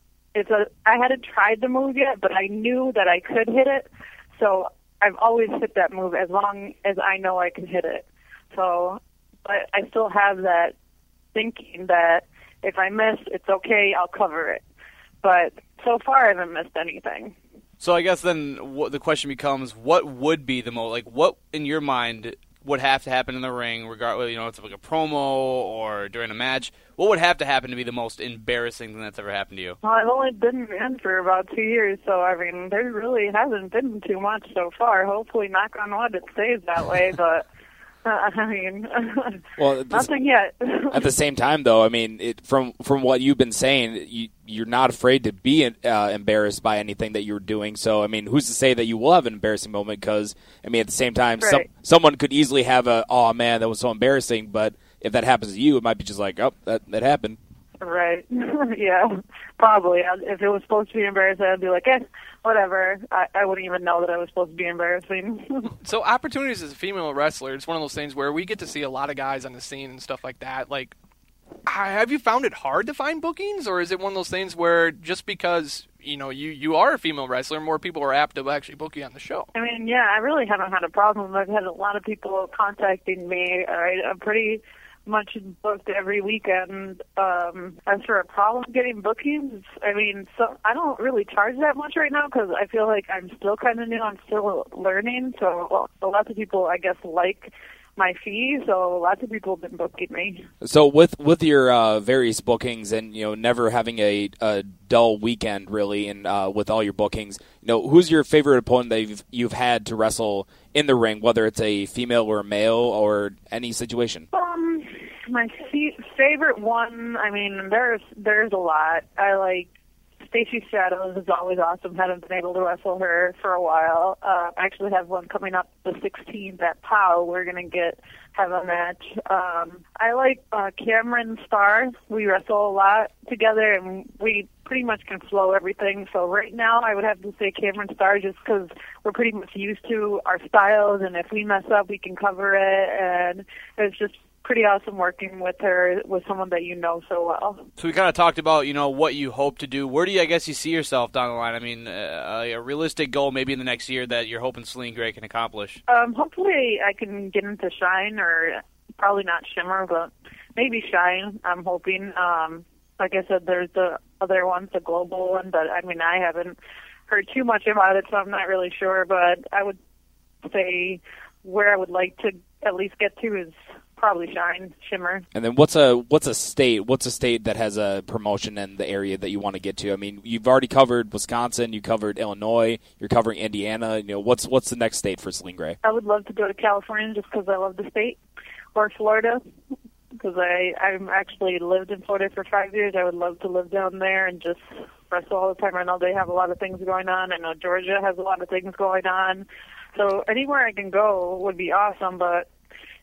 tried the move yet, but I knew that I could hit it, so I've always hit that move as long as I know I can hit it. So, but I still have that thinking that if I miss, it's okay, I'll cover it. But so far, I haven't missed anything. So I guess then the question becomes, what would be the most, what in your mind would have to happen in the ring, regardless, it's like a promo or during a match, what would have to happen to be the most embarrassing thing that's ever happened to you? Well, I've only been in for about 2 years, so I mean, there really hasn't been too much so far. Hopefully, knock on wood, it stays that way, but I mean, well, nothing yet. At the same time, though, I mean, from what you've been saying, you're not afraid to be embarrassed by anything that you're doing. So, I mean, who's to say that you will have an embarrassing moment? Because, I mean, at the same time, right. someone could easily have oh, man, that was so embarrassing. But if that happens to you, it might be just like, oh, that happened. Right. Yeah, probably. If it was supposed to be embarrassing, I'd be like, whatever. I wouldn't even know that I was supposed to be embarrassing. So opportunities as a female wrestler, it's one of those things where we get to see a lot of guys on the scene and stuff like that. Like, have you found it hard to find bookings, or is it one of those things where just because you are a female wrestler, more people are apt to actually book you on the show? I mean, yeah, I really haven't had a problem. I've had a lot of people contacting me. I'm pretty much booked every weekend. As for a problem getting bookings, I mean, so I don't really charge that much right now because I feel like I'm still kind of new. I'm still learning. So lots of people, I guess, like my fee. So lots of people have been booking me. So with your various bookings and never having a dull weekend really, and with all your bookings, who's your favorite opponent that you've had to wrestle in the ring, whether it's a female or a male or any situation? My favorite one, I mean, there's a lot. I like Stacey Shadows is always awesome. Haven't been able to wrestle her for a while. I actually have one coming up the 16th at POW. We're going to have a match. I like Cameron Starr. We wrestle a lot together, and we pretty much can flow everything. So right now I would have to say Cameron Starr just because we're pretty much used to our styles, and if we mess up, we can cover it. And it's just pretty awesome working with her, with someone that you know so well. So we kind of talked about, what you hope to do. Where do you see yourself down the line? I mean, a realistic goal maybe in the next year that you're hoping Celine Gray can accomplish? Hopefully I can get into Shine, or probably not Shimmer, but maybe Shine, I'm hoping. Like I said, there's the other one, the global one, but I mean, I haven't heard too much about it, so I'm not really sure, but I would say where I would like to at least get to is probably Shine, Shimmer. And then what's a state that has a promotion in the area that you want to get to? I mean, you've already covered Wisconsin, you covered Illinois, you're covering Indiana. What's the next state for Celine Gray? I would love to go to California just because I love the state, or Florida because I've actually lived in Florida for 5 years. I would love to live down there and just wrestle all the time. I know they have a lot of things going on. I know Georgia has a lot of things going on. So anywhere I can go would be awesome, but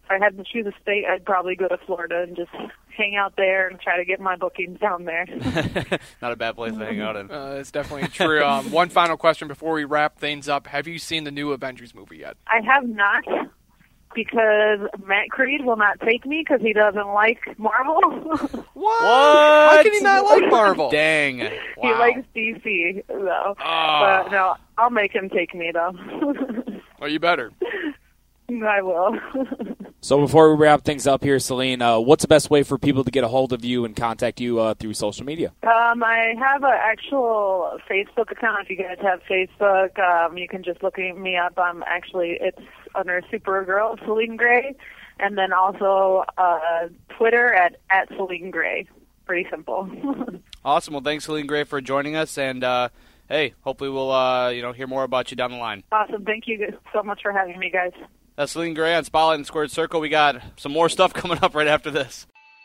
I had to choose a state, I'd probably go to Florida and just hang out there and try to get my bookings down there. Not a bad place to hang out in. It's definitely true. One final question before we wrap things up. Have you seen the new Avengers movie yet? I have not, because Matt Creed will not take me because he doesn't like Marvel. What? How can he not like Marvel? Dang. Wow. He likes DC, though. But no, I'll make him take me, though. Well, you better. I will. So before we wrap things up here, Celine, what's the best way for people to get a hold of you and contact you through social media? I have an actual Facebook account. If you guys have Facebook, you can just look me up. It's under Supergirl, Celine Gray, and then also Twitter at Celine Gray. Pretty simple. Awesome. Well, thanks, Celine Gray, for joining us, and hey, hopefully we'll hear more about you down the line. Awesome. Thank you so much for having me, guys. That's Celine Gray on Spotlight and Squared Circle. We got some more stuff coming up right after this.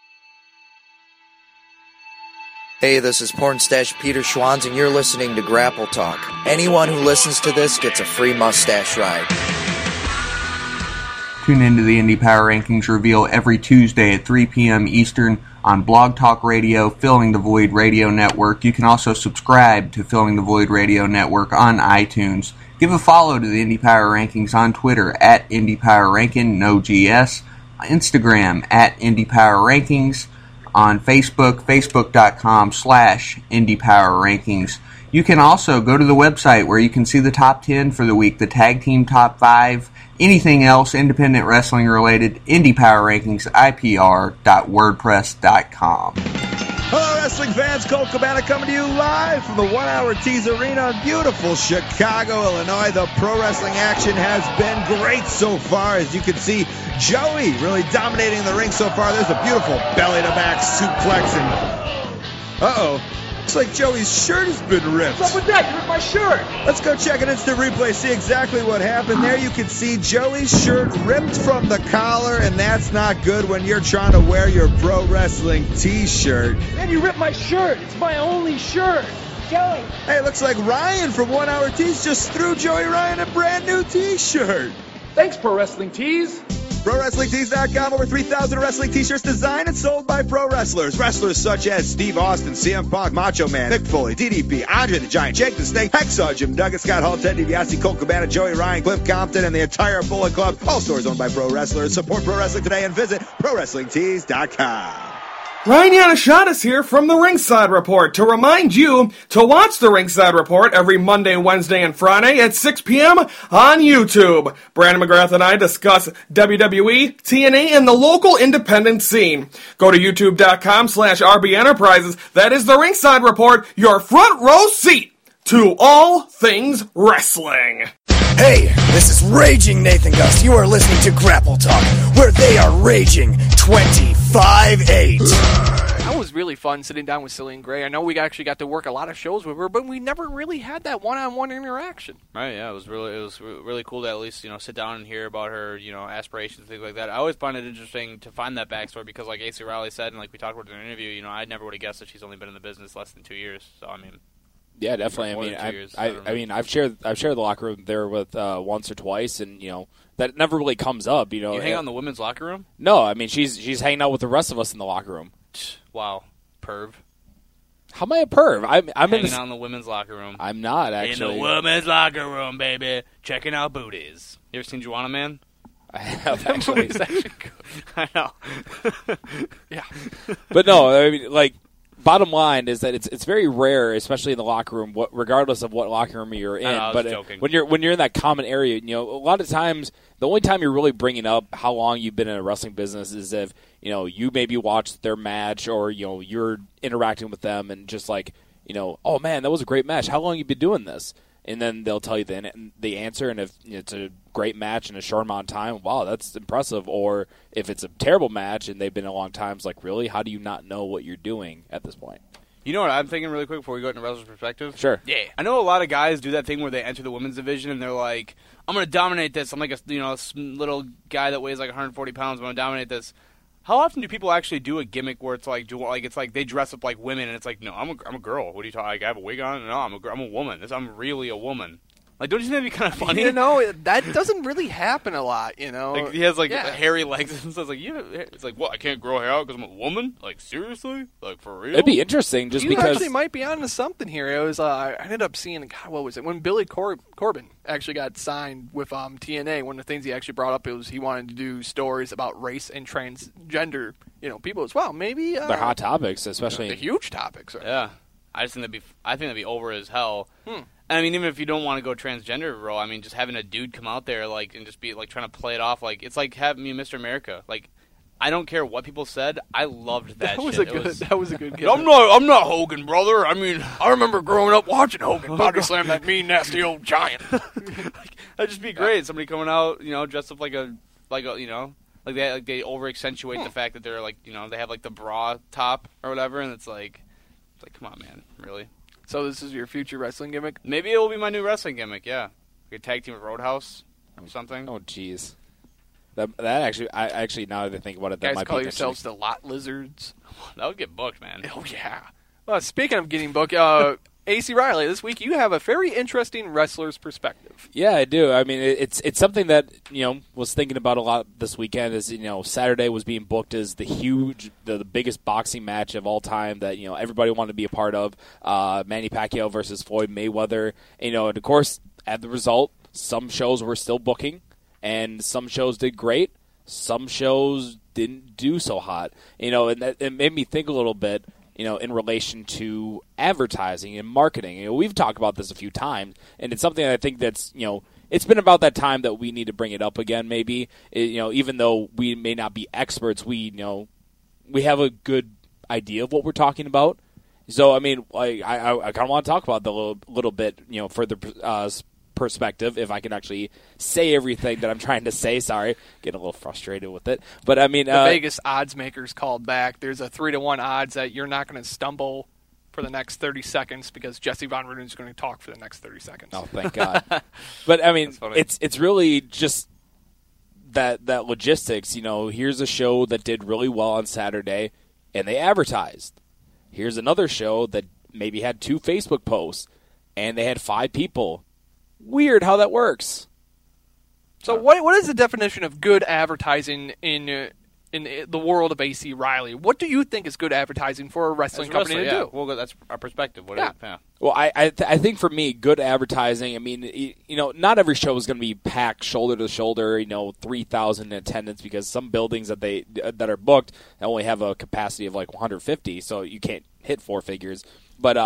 Hey, this is Porn Stash Peter Schwanz, and you're listening to Grapple Talk. Anyone who listens to this gets a free mustache ride. Tune into the Indie Power Rankings reveal every Tuesday at 3 p.m. Eastern on Blog Talk Radio, Filling the Void Radio Network. You can also subscribe to Filling the Void Radio Network on iTunes. Give a follow to the Indie Power Rankings on Twitter at Indie Power Ranking, no GS, Instagram at Indie Power Rankings, on Facebook, facebook.com/Indie Power Rankings. You can also go to the website where you can see the top 10 for the week, the tag team top 5, anything else independent wrestling related, Indie Power Rankings, IPR.wordpress.com. Hello, wrestling fans. Colt Cabana coming to you live from the 1 Hour Tease Arena in beautiful Chicago, Illinois. The pro wrestling action has been great so far. As you can see, Joey really dominating the ring so far. There's a beautiful belly-to-back suplex. And uh-oh. Looks like Joey's shirt has been ripped. What's up with that? You ripped my shirt. Let's go check an instant replay, see exactly what happened. There you can see Joey's shirt ripped from the collar, and that's not good when you're trying to wear your pro wrestling t-shirt. Man, you ripped my shirt. It's my only shirt. Joey. Hey, looks like Ryan from 1 Hour Tees just threw Joey Ryan a brand new t-shirt. Thanks, Pro Wrestling Tees. ProWrestlingTees.com, over 3,000 wrestling t-shirts designed and sold by pro wrestlers. Wrestlers such as Steve Austin, CM Punk, Macho Man, Mick Foley, DDP, Andre the Giant, Jake the Snake, Hacksaw, Jim Duggan, Scott Hall, Ted DiBiase, Colt Cabana, Joey Ryan, Cliff Compton, and the entire Bullet Club. All stores owned by pro wrestlers. Support pro wrestling today and visit ProWrestlingTees.com. Ryan Yanishadis here from the Ringside Report to remind you to watch the Ringside Report every Monday, Wednesday, and Friday at 6 p.m. on YouTube. Brandon McGrath and I discuss WWE, TNA, and the local independent scene. Go to youtube.com/RB Enterprises. That is the Ringside Report, your front row seat to all things wrestling. Hey, this is Raging Nathan Gust. You are listening to Grapple Talk, where they are raging 25-8. That was really fun sitting down with Celine Gray. I know we actually got to work a lot of shows with her, but we never really had that one-on-one interaction. Right, yeah, it was really cool to at least sit down and hear about her aspirations and things like that. I always find it interesting to find that backstory because, like AC Riley said, and like we talked about in an interview, I never would have guessed that she's only been in the business less than 2 years. So I mean. Yeah, definitely. I mean, I've shared the locker room there with once or twice, and that never really comes up. You hang out in the women's locker room? No, I mean she's hanging out with the rest of us in the locker room. Wow, perv. How am I a perv? I'm hanging out in the women's locker room. I'm not actually in the women's locker room, baby, checking out booties. You ever seen Juana Man? I have actually. I know. Yeah, but no, I mean like. Bottom line is that it's very rare, especially in the locker room, regardless of what locker room you're in. But joking. when you're in that common area, a lot of times the only time you're really bringing up how long you've been in a wrestling business is if you maybe watched their match or you're interacting with them and just like oh man, that was a great match. How long you been doing this? And then they'll tell you the answer, and if it's a great match in a short amount of time, wow, that's impressive. Or if it's a terrible match and they've been a long time, it's like, really? How do you not know what you're doing at this point? You know what I'm thinking really quick before we go into wrestler's perspective? Sure. Yeah. I know a lot of guys do that thing where they enter the women's division and they're like, I'm going to dominate this. I'm like a little guy that weighs like 140 pounds. I'm going to dominate this. How often do people actually do a gimmick where it's like they dress up like women and it's like, no, I'm a girl. What are you talking? Like, I have a wig on? No, I'm a woman. I'm really a woman. Like, don't you think that'd be kind of funny? You know, that doesn't really happen a lot, you know. Like, he has, like, hairy legs and stuff. Like, it's like, what, I can't grow hair out because I'm a woman? Like, seriously? Like, for real? It'd be interesting just because... You actually might be onto something here. It was, I ended up seeing, God, what was it? When Billy Corbin actually got signed with TNA, one of the things he actually brought up was he wanted to do stories about race and transgender, you know, people as well. Maybe... They're hot topics, especially... The huge topics. Right? Yeah. I think that'd be over as hell. And I mean, even if you don't want to go transgender, bro, I mean, just having a dude come out there, like, and just be, like, trying to play it off, like, it's like having me Mr. America. Like, I don't care what people said. I loved that shit. That was a good gimmick. I'm not Hogan, brother. I mean, I remember growing up watching Hogan body slam that mean, nasty old giant. Like, that'd just be great. Somebody coming out, you know, dressed up like a you know, like they over accentuate the fact that they're, like, you know, they have, like, the bra top or whatever, and it's like, come on, man, really. So this is your future wrestling gimmick? Maybe it will be my new wrestling gimmick, yeah. Like a tag team with Roadhouse or something. Oh, jeez. That actually, now that I think about it, that guys might call be yourselves the Lot Lizards. That would get booked, man. Oh, yeah. Well, speaking of getting booked, AC Riley, this week you have a very interesting wrestler's perspective. Yeah, I do. I mean, it's something that, you know, was thinking about a lot this weekend. Is, you know, Saturday was being booked as the biggest boxing match of all time that, you know, everybody wanted to be a part of. Manny Pacquiao versus Floyd Mayweather. You know, and of course, at the result, some shows were still booking, and some shows did great. Some shows didn't do so hot. You know, and it made me think a little bit, you know, in relation to advertising and marketing. You know, we've talked about this a few times, and it's something that I think that's, you know, it's been about that time that we need to bring it up again, maybe. You know, even though we may not be experts, we have a good idea of what we're talking about. So, I mean, I kind of want to talk about that a little bit, you know, further perspective, if I can actually say everything that I'm trying to say. Sorry, getting a little frustrated with it. But I mean, the Vegas odds makers called back. There's a 3-1 odds that you're not going to stumble for the next 30 seconds because Jesse Von Ruden is going to talk for the next 30 seconds. Oh, thank God. But I mean, it's really just that logistics. You know, here's a show that did really well on Saturday, and they advertised. Here's another show that maybe had 2 Facebook posts, and they had 5 people. Weird how that works. So what is the definition of good advertising in the world of AC Riley? What do you think is good advertising for a wrestling company to do? Well, that's our perspective. Well, I think for me, good advertising, I mean, you know, not every show is going to be packed shoulder to shoulder, you know, 3,000 in attendance, because some buildings that are booked only have a capacity of like 150, so you can't hit 4 figures. But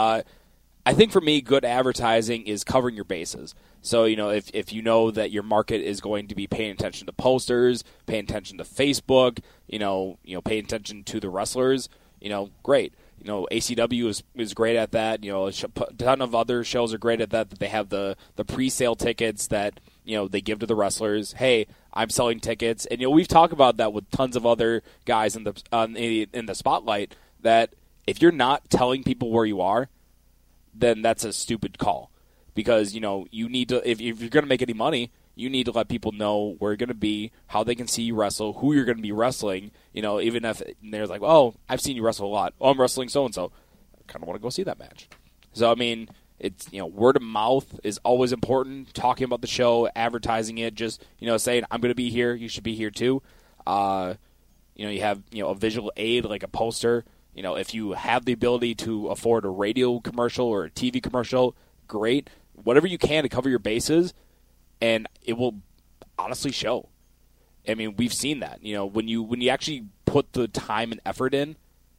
I think for me, good advertising is covering your bases. So, you know, if you know that your market is going to be paying attention to posters, paying attention to Facebook, you know, paying attention to the wrestlers, you know, great. You know, ACW is great at that. You know, a ton of other shows are great at that they have the pre-sale tickets that, you know, they give to the wrestlers. Hey, I'm selling tickets. And, you know, we've talked about that with tons of other guys in the spotlight, that if you're not telling people where you are, then that's a stupid call. Because, you know, you need to, if you're going to make any money, you need to let people know where you're going to be, how they can see you wrestle, who you're going to be wrestling. You know, even if they're like, oh, I've seen you wrestle a lot. Oh, I'm wrestling so-and-so. I kind of want to go see that match. So, I mean, it's, you know, word of mouth is always important. Talking about the show, advertising it, just, you know, saying, I'm going to be here, you should be here too. You know, you have, you know, a visual aid like a poster. You know, if you have the ability to afford a radio commercial or a TV commercial, great. Whatever you can to cover your bases, and it will honestly show. I mean, we've seen that. You know, when you actually put the time and effort in,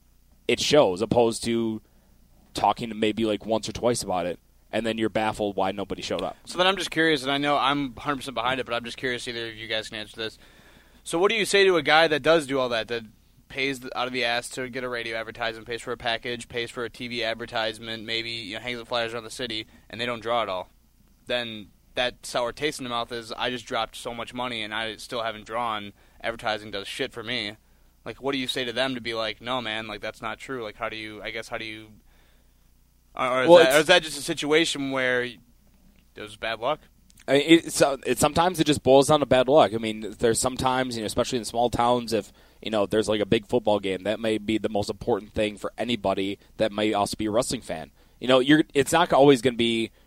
it shows, opposed to talking to maybe like once or twice about it, and then you're baffled why nobody showed up. So then I'm just curious, and I know I'm 100% behind it, but I'm just curious either of you guys can answer this. So what do you say to a guy that does do all that pays out of the ass to get a radio advertisement, pays for a package, pays for a TV advertisement, maybe, you know, hangs the flyers around the city, and they don't draw at all? Then that sour taste in the mouth is, I just dropped so much money and I still haven't drawn. Advertising does shit for me. Like, what do you say to them to be like, no, man, like, that's not true? Like, how do you, or is that just a situation where there's bad luck? I mean, sometimes it just boils down to bad luck. I mean, there's sometimes, you know, especially in small towns, if, you know, there's like a big football game, that may be the most important thing for anybody that may also be a wrestling fan. You know, it's not always going to be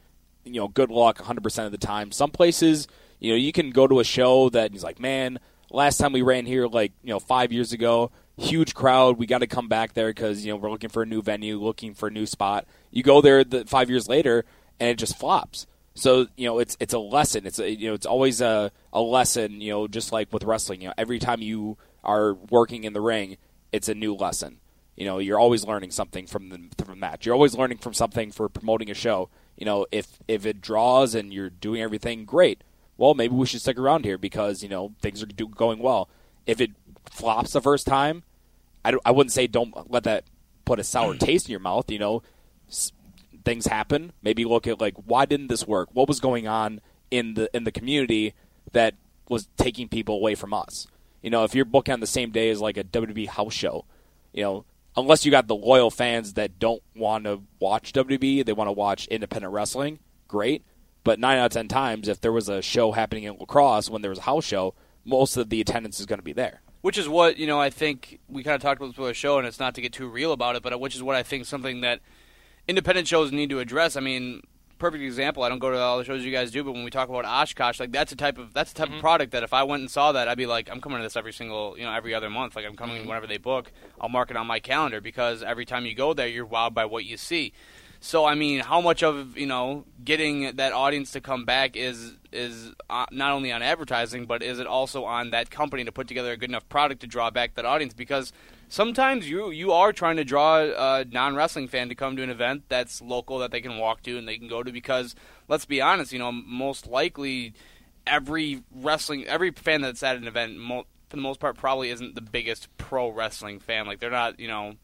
good luck 100% of the time. Some places, you can go to a show that he's like, man, last time we ran here 5 years ago, huge crowd, we got to come back there because we're looking for a new venue, looking for a new spot. You go there 5 years later and it just flops. So it's a lesson. It's always a lesson. Just like with wrestling, every time you are working in the ring, it's a new lesson. You're always learning something from the match. You're always learning from something for promoting a show. If it draws and you're doing everything great, well, maybe we should stick around here because things are going well. If it flops the first time, I wouldn't say don't let that put a sour taste in your mouth. Things happen. Maybe look at why didn't this work? What was going on in the community that was taking people away from us? If you're booking on the same day as a WWE house show, unless you got the loyal fans that don't want to watch WWE, they want to watch independent wrestling, great. But 9 out of 10 times, if there was a show happening in La Crosse when there was a house show, most of the attendance is going to be there. Which is what, I think we kind of talked about this before the show, and it's not to get too real about it, but which is what I think something that independent shows need to address. I mean, perfect example, I don't go to all the shows you guys do, but when we talk about Oshkosh, that's a type of product that if I went and saw that, I'd be like, I'm coming to this every other month. I'm coming whenever they book. I'll mark it on my calendar because every time you go there, you're wowed by what you see. So, I mean, how much of, getting that audience to come back is not only on advertising, but is it also on that company to put together a good enough product to draw back that audience? Because sometimes you are trying to draw a non-wrestling fan to come to an event that's local that they can walk to and they can go to because, let's be honest, most likely every fan that's at an event, for the most part, probably isn't the biggest pro wrestling fan. They're not,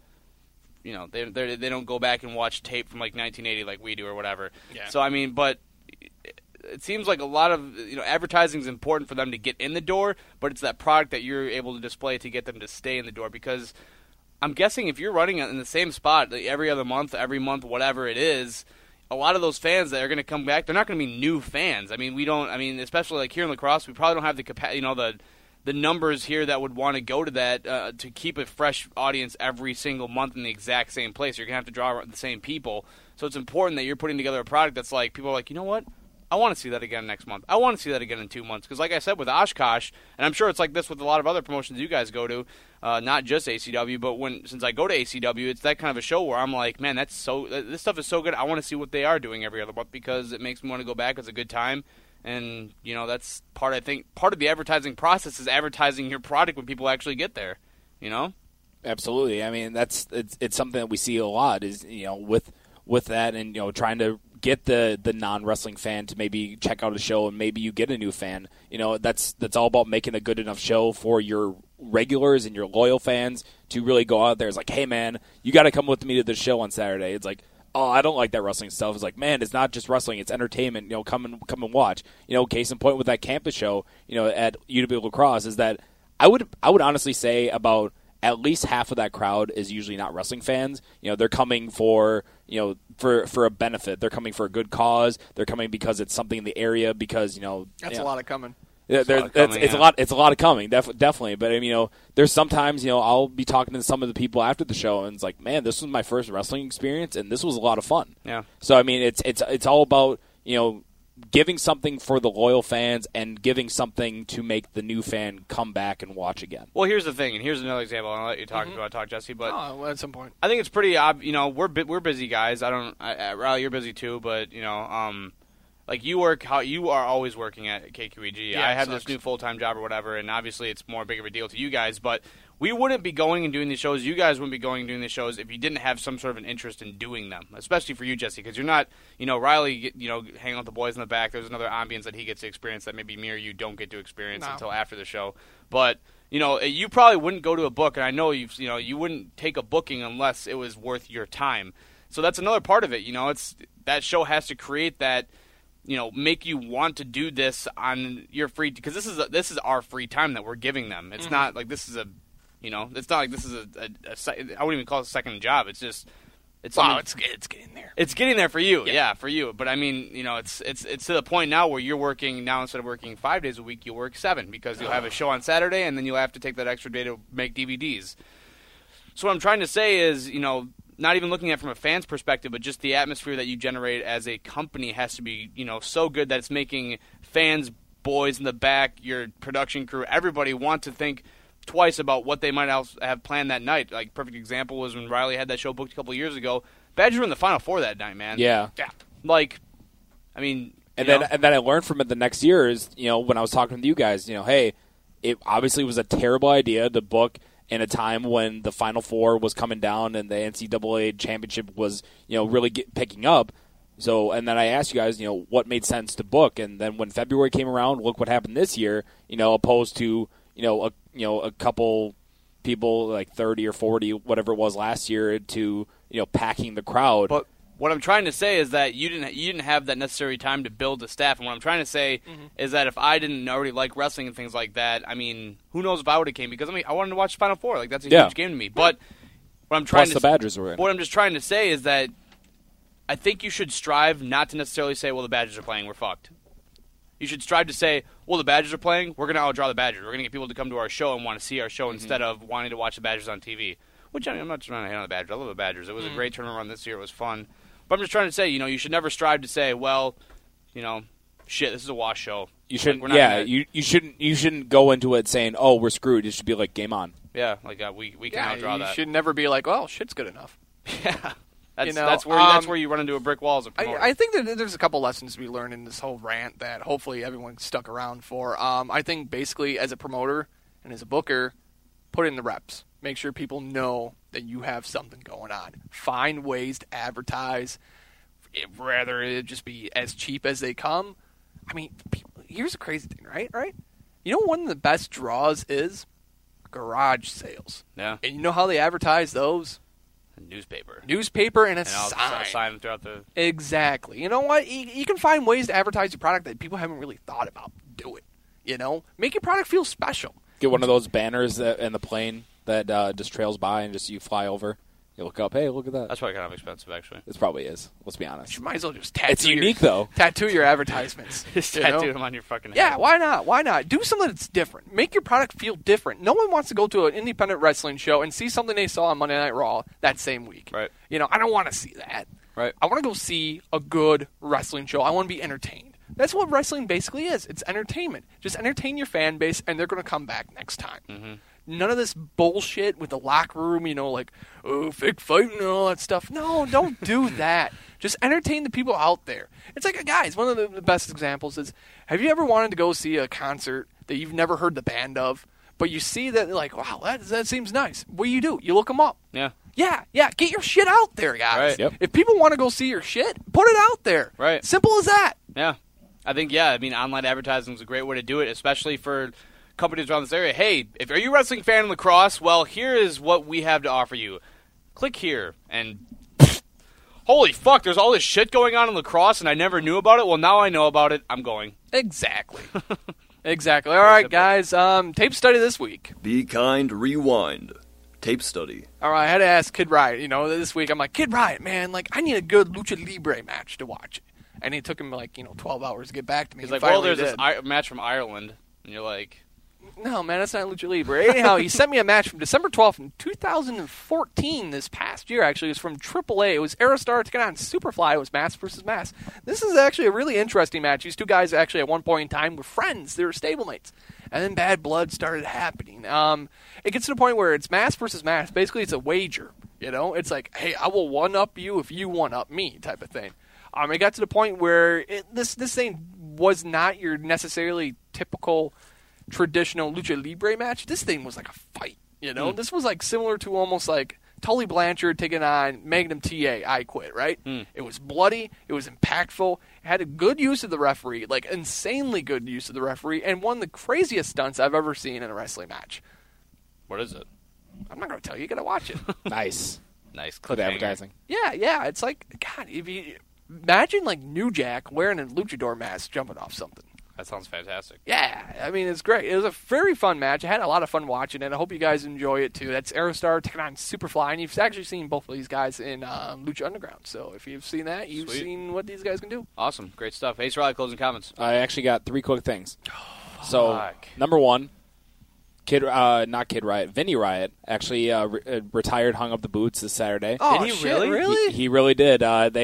they don't go back and watch tape from 1980 like we do or whatever. Yeah. So I mean, but it seems like a lot of advertising is important for them to get in the door, but it's that product that you're able to display to get them to stay in the door. Because I'm guessing if you're running in the same spot every other month, every month, whatever it is, a lot of those fans that are going to come back, they're not going to be new fans. I mean, especially here in La Crosse, we probably don't have the capacity, the numbers here that would want to go to that to keep a fresh audience every single month in the exact same place. You're going to have to draw the same people. So it's important that you're putting together a product that's people are like, you know what? I want to see that again next month. I want to see that again in 2 months. Because like I said with Oshkosh, and I'm sure it's like this with a lot of other promotions you guys go to, not just ACW, but since I go to ACW, it's that kind of a show where I'm like, man, this stuff is so good. I want to see what they are doing every other month because it makes me want to go back. It's a good time. And, that's part of the advertising process is advertising your product when people actually get there, Absolutely. I mean, it's something that we see a lot is, with that and, trying to get the non-wrestling fan to maybe check out a show and maybe you get a new fan. That's all about making a good enough show for your regulars and your loyal fans to really go out there. It's like, hey, man, you got to come with me to the show on Saturday. It's like, oh, I don't like that wrestling stuff. It's like, man, it's not just wrestling; it's entertainment. Come and watch. Case in point with that campus show, at UW La Crosse, is that I would honestly say about at least half of that crowd is usually not wrestling fans. They're coming for for a benefit. They're coming for a good cause. They're coming because it's something in the area. Because that's a lot of coming. It's a lot of coming, definitely. But there's sometimes I'll be talking to some of the people after the show, and it's like, man, this was my first wrestling experience, and this was a lot of fun. Yeah. So I mean, it's all about giving something for the loyal fans and giving something to make the new fan come back and watch again. Well, here's the thing, and here's another example. I'll let you talk talk, Jesse. But at some point, I think it's pretty obvious. We're busy guys. Riley, you're busy too, but you are always working at KQEG. Yeah, I have this new full-time job or whatever, and obviously it's more big of a deal to you guys, but we wouldn't be going and doing these shows. You guys wouldn't be going and doing these shows if you didn't have some sort of an interest in doing them, especially for you, Jesse, because you're not, Riley, hanging out with the boys in the back. There's another ambience that he gets to experience that maybe me or you don't get to experience until after the show. But, you probably wouldn't go to a book, and I know you wouldn't take a booking unless it was worth your time. So that's another part of it. It's that show has to create that, make you want to do this on your free, because this is our free time that we're giving them. It's not like this is a, it's not like this is I wouldn't even call it a second job. It's just, it's getting there. It's getting there for you, yeah, for you. But I mean, it's to the point now where you're working now, instead of working 5 days a week, you work 7 because you'll have a show on Saturday and then you'll have to take that extra day to make DVDs. So what I'm trying to say is, not even looking at it from a fan's perspective, but just the atmosphere that you generate as a company has to be, so good that it's making fans, boys in the back, your production crew, everybody want to think twice about what they might have planned that night. Like, perfect example was when Riley had that show booked a couple of years ago. Badgers were in the Final Four that night, man. Yeah. Like, I mean... And then I learned from it the next year is, when I was talking with you guys, hey, it obviously was a terrible idea to book in a time when the Final Four was coming down and the NCAA championship was, really picking up. So, and then I asked you guys, what made sense to book. And then when February came around, look what happened this year, opposed to, a couple people, like 30 or 40, whatever it was last year, to, packing the crowd. But what I'm trying to say is that you didn't have that necessary time to build a staff. And what I'm trying to say is that if I didn't already like wrestling and things like that, I mean, who knows if I would have came, because I wanted to watch Final Four. Like, that's a huge game to me. But what I'm trying Plus the Badgers were in. What I'm just trying to say is that I think you should strive not to necessarily say, well, the Badgers are playing, we're fucked. You should strive to say, well, the Badgers are playing, we're going to outdraw the Badgers. We're going to get people to come to our show and want to see our show instead of wanting to watch the Badgers on TV. Which, I'm not trying to hate on the Badgers. I love the Badgers. It was a great tournament run this year. It was fun. But I'm just trying to say, you should never strive to say, well, shit, this is a wash show. You shouldn't. You shouldn't go into it saying, "Oh, we're screwed." It should be like, game on. Yeah, like we can outdraw that. You should never be like, "Well, shit's good enough." Yeah, that's where you run into a brick wall as a promoter. I think that there's a couple lessons to be learned in this whole rant that hopefully everyone stuck around for. I think basically as a promoter and as a booker, put in the reps. Make sure people know that you have something going on. Find ways to advertise, rather it just be as cheap as they come. I mean, here's the crazy thing, right? One of the best draws is garage sales. Yeah. And you know how they advertise those? Newspaper and a sign. Sign throughout the... Exactly. You know what? You can find ways to advertise your product that people haven't really thought about. Do it. Make your product feel special. Get one of those banners in the plane that just trails by and just you fly over. You look up, hey, look at that. That's probably kind of expensive, actually. It probably is. Let's be honest. You might as well just tattoo. It's unique, though. Tattoo your advertisements. Just tattoo them on your fucking head. Yeah, why not? Why not? Do something that's different. Make your product feel different. No one wants to go to an independent wrestling show and see something they saw on Monday Night Raw that same week. Right. I don't want to see that. Right. I want to go see a good wrestling show. I want to be entertained. That's what wrestling basically is. It's entertainment. Just entertain your fan base, and they're going to come back next time. Mm-hmm. None of this bullshit with the locker room, fake fight and all that stuff. No, don't do that. Just entertain the people out there. It's like, guys, one of the best examples is, have you ever wanted to go see a concert that you've never heard the band of, but you see that, like, wow, that seems nice. What do? You look them up. Yeah. Yeah, get your shit out there, guys. Right. Yep. If people want to go see your shit, put it out there. Right. Simple as that. Yeah. I think, online advertising is a great way to do it, especially for companies around this area. Hey, if are you a wrestling fan in lacrosse, well, here is what we have to offer you. Click here, and holy fuck, there's all this shit going on in lacrosse, and I never knew about it. Well, now I know about it. I'm going. Exactly. Exactly. All right, guys, tape study this week. Be kind, rewind. Tape study. All right, I had to ask Kid Riot, this week. I'm like, Kid Riot, man, I need a good Lucha Libre match to watch. And it took him, 12 hours to get back to me. He's like, well, there's this match from Ireland. And you're like... No, man, that's not Lucha Libre. Anyhow, he sent me a match from December 12th in 2014, this past year, actually. It was from AAA. It was Aerostar taking on Superfly. It was Mass versus Mass. This is actually a really interesting match. These two guys actually at one point in time were friends. They were stablemates. And then bad blood started happening. It gets to the point where it's Mass versus Mass. Basically, it's a wager. It's like, hey, I will one-up you if you one-up me type of thing. It got to the point where this thing was not your necessarily typical traditional Lucha Libre match. This thing was like a fight, This was similar to almost like Tully Blanchard taking on Magnum TA, I Quit, right? It was bloody, it was impactful, it had a good use of the referee, insanely good use of the referee, and one of the craziest stunts I've ever seen in a wrestling match. What is it? I'm not going to tell you. You got to watch it. Nice. Clip advertising. Yeah. It's like, God, if you imagine New Jack wearing a luchador mask jumping off something. That sounds fantastic. Yeah, it's great. It was a very fun match. I had a lot of fun watching it. I hope you guys enjoy it, too. That's Aerostar taking on Superfly, and you've actually seen both of these guys in Lucha Underground. So if you've seen that, you've seen what these guys can do. Awesome. Great stuff. Ace Riley, closing comments. I actually got 3 quick things. So, number 1, not Kid Riot, Vinny Riot actually retired, hung up the boots this Saturday. Oh, did he really? He really did.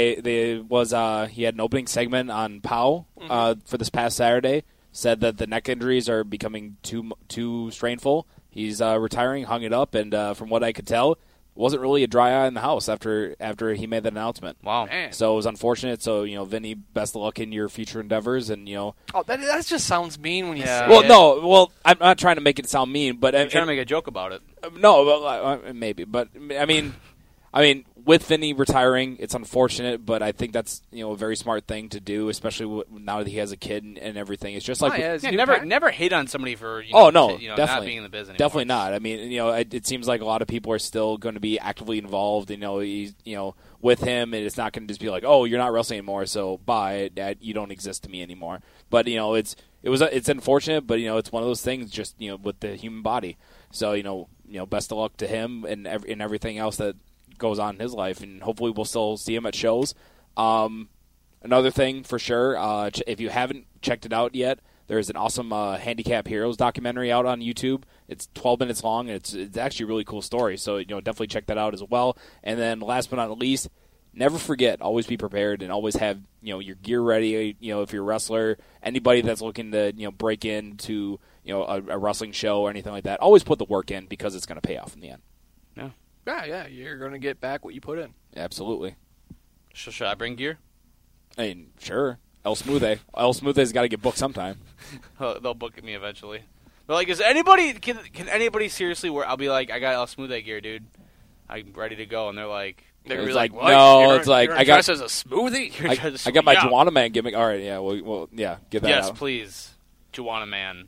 He had an opening segment on POW for this past Saturday. Said that the neck injuries are becoming too strainful. He's retiring, hung it up, and from what I could tell, wasn't really a dry eye in the house after he made that announcement. Wow. Man. So it was unfortunate. So, Vinny, best of luck in your future endeavors. And, Oh, that just sounds mean when you say well, it. no. Well, I'm not trying to make it sound mean, but I'm trying to make a joke about it. No, well, maybe. But, I mean, with Vinny retiring, it's unfortunate, but I think that's a very smart thing to do, especially now that he has a kid and everything. It's just like never hate on somebody for definitely not being in the business anymore. Definitely not. I mean, it seems like a lot of people are still going to be actively involved. He's with him, and it's not going to just be like, oh, you're not wrestling anymore, so bye, Dad, you don't exist to me anymore. But it's unfortunate, but it's one of those things just with the human body. So best of luck to him and everything else that goes on in his life, and hopefully we'll still see him at shows. Another thing for sure, if you haven't checked it out yet, there's an awesome Handicap Heroes documentary out on YouTube. It's 12 minutes long, and it's actually a really cool story, so definitely check that out as well. And then last but not least, never forget, always be prepared and always have your gear ready. If you're a wrestler, anybody that's looking to break into a wrestling show or anything like that, always put the work in, because it's going to pay off in the end. Yeah, you're going to get back what you put in. Absolutely. Should I bring gear? I mean, sure. El Smoothe's got to get booked sometime. They'll book me eventually. But like, can anybody seriously where I'll be like, I got El Smooth gear, dude. I'm ready to go, and they're like, what? No, it's like I got as a smoothie. I got my Juana Man gimmick. All right, yeah, well, yeah, get that out. Yes, please, Juana Man.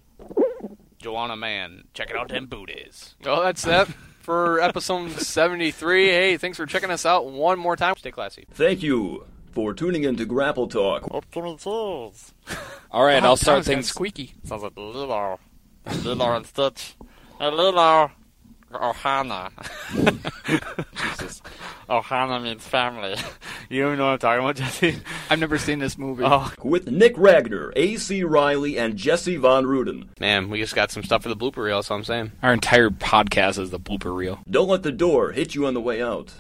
Check it out, them booties. Well, that's that for episode 73. Hey, thanks for checking us out one more time. Stay classy. Thank you for tuning in to Grapple Talk. All right, I'll start things squeaky. Sounds like Lilo and Stitch. Hey, Lilo. Ohana. Jesus. Ohana means family. You don't even know what I'm talking about, Jesse? I've never seen this movie. Oh. With Nick Ragnar, A.C. Riley, and Jesse Von Ruden. Man, we just got some stuff for the blooper reel, that's all I'm saying. Our entire podcast is the blooper reel. Don't let the door hit you on the way out.